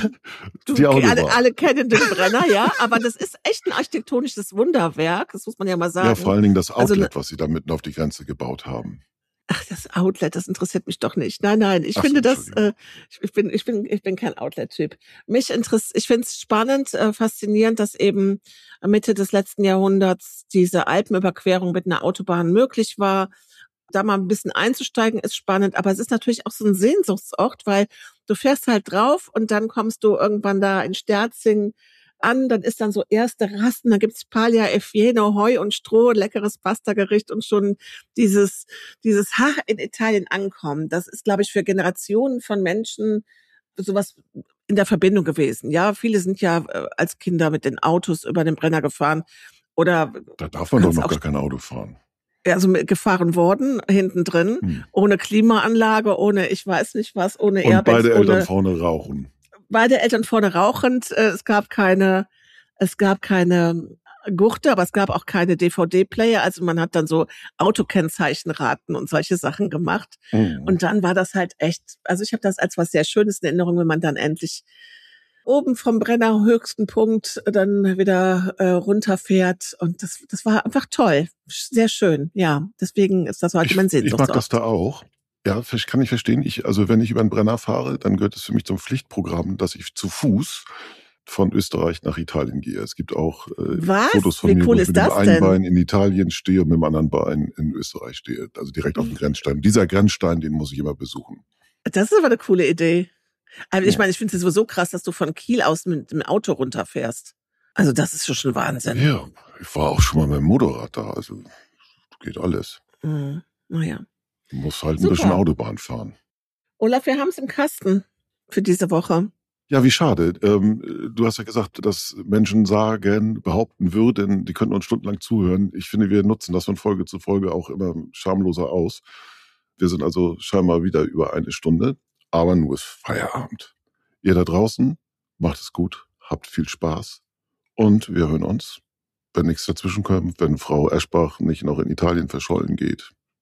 Du, Die Autobahn. Alle, alle kennen den Brenner, ja, aber das ist echt ein architektonisches Wunderwerk, das muss man ja mal sagen. Ja, vor allen Dingen das Outlet, also, was sie da mitten auf die Grenze gebaut haben. Ach, das Outlet, das interessiert mich doch nicht. Nein, nein, ich Ach finde so, das, äh, ich bin, ich bin, ich bin kein Outlet-Typ. Mich interessiert, ich finde es spannend, äh, faszinierend, dass eben Mitte des letzten Jahrhunderts diese Alpenüberquerung mit einer Autobahn möglich war. Da mal ein bisschen einzusteigen ist spannend, aber es ist natürlich auch so ein Sehnsuchtsort, weil du fährst halt drauf und dann kommst du irgendwann da in Sterzing an, dann ist dann so erste Rasten, dann gibt's Paglia e Fieno, Heu und Stroh, leckeres Pastagericht und schon dieses, dieses Ha in Italien ankommen. Das ist, glaube ich, für Generationen von Menschen sowas in der Verbindung gewesen. Ja, viele sind ja äh, als Kinder mit den Autos über den Brenner gefahren oder da darf man doch noch gar kein Auto fahren. Also gefahren worden, hinten drin, hm. ohne Klimaanlage, ohne ich weiß nicht was, ohne und Airbags. Beide Eltern ohne, vorne rauchen. Beide Eltern vorne rauchend. Es gab keine, es gab keine Gurte, aber es gab auch keine D V D-Player. Also man hat dann so Autokennzeichenraten und solche Sachen gemacht. Mhm. Und dann war das halt echt, also ich habe das als was sehr Schönes in Erinnerung, wenn man dann endlich oben vom Brenner höchsten Punkt dann wieder äh, runterfährt. Und das, das war einfach toll. Sehr schön. Ja, deswegen ist das heute ich, mein Sehnsuchtsort. Ich mag das da auch. Ja, kann ich verstehen. Ich, also wenn ich über den Brenner fahre, dann gehört es für mich zum Pflichtprogramm, dass ich zu Fuß von Österreich nach Italien gehe. Es gibt auch äh, Fotos von Wie mir, cool wo ich ist mit dem das einen denn? Bein in Italien stehe und mit dem anderen Bein in Österreich stehe. Also direkt auf dem Grenzstein. Dieser Grenzstein, den muss ich immer besuchen. Das ist aber eine coole Idee. Aber ich meine, ich finde es sowieso krass, dass du von Kiel aus mit dem Auto runterfährst. Also das ist schon Wahnsinn. Ja, ich war auch schon mal mit dem Motorrad da. Also geht alles. Mhm. Naja. Du musst halt Super. ein bisschen Autobahn fahren. Olaf, wir haben es im Kasten für diese Woche. Ja, wie schade. Ähm, du hast ja gesagt, dass Menschen sagen, behaupten würden, die könnten uns stundenlang zuhören. Ich finde, wir nutzen das von Folge zu Folge auch immer schamloser aus. Wir sind also scheinbar wieder über eine Stunde. Aber nur ist Feierabend. Ihr da draußen, macht es gut, habt viel Spaß und wir hören uns, wenn nichts dazwischen kommt, wenn Frau Eschbach nicht noch in Italien verschollen geht.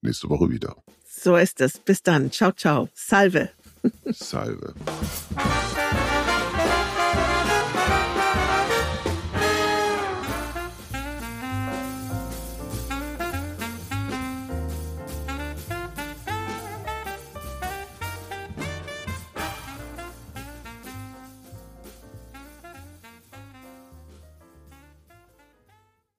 nächste Woche wieder. So ist es. Bis dann. Ciao, ciao. Salve. Salve.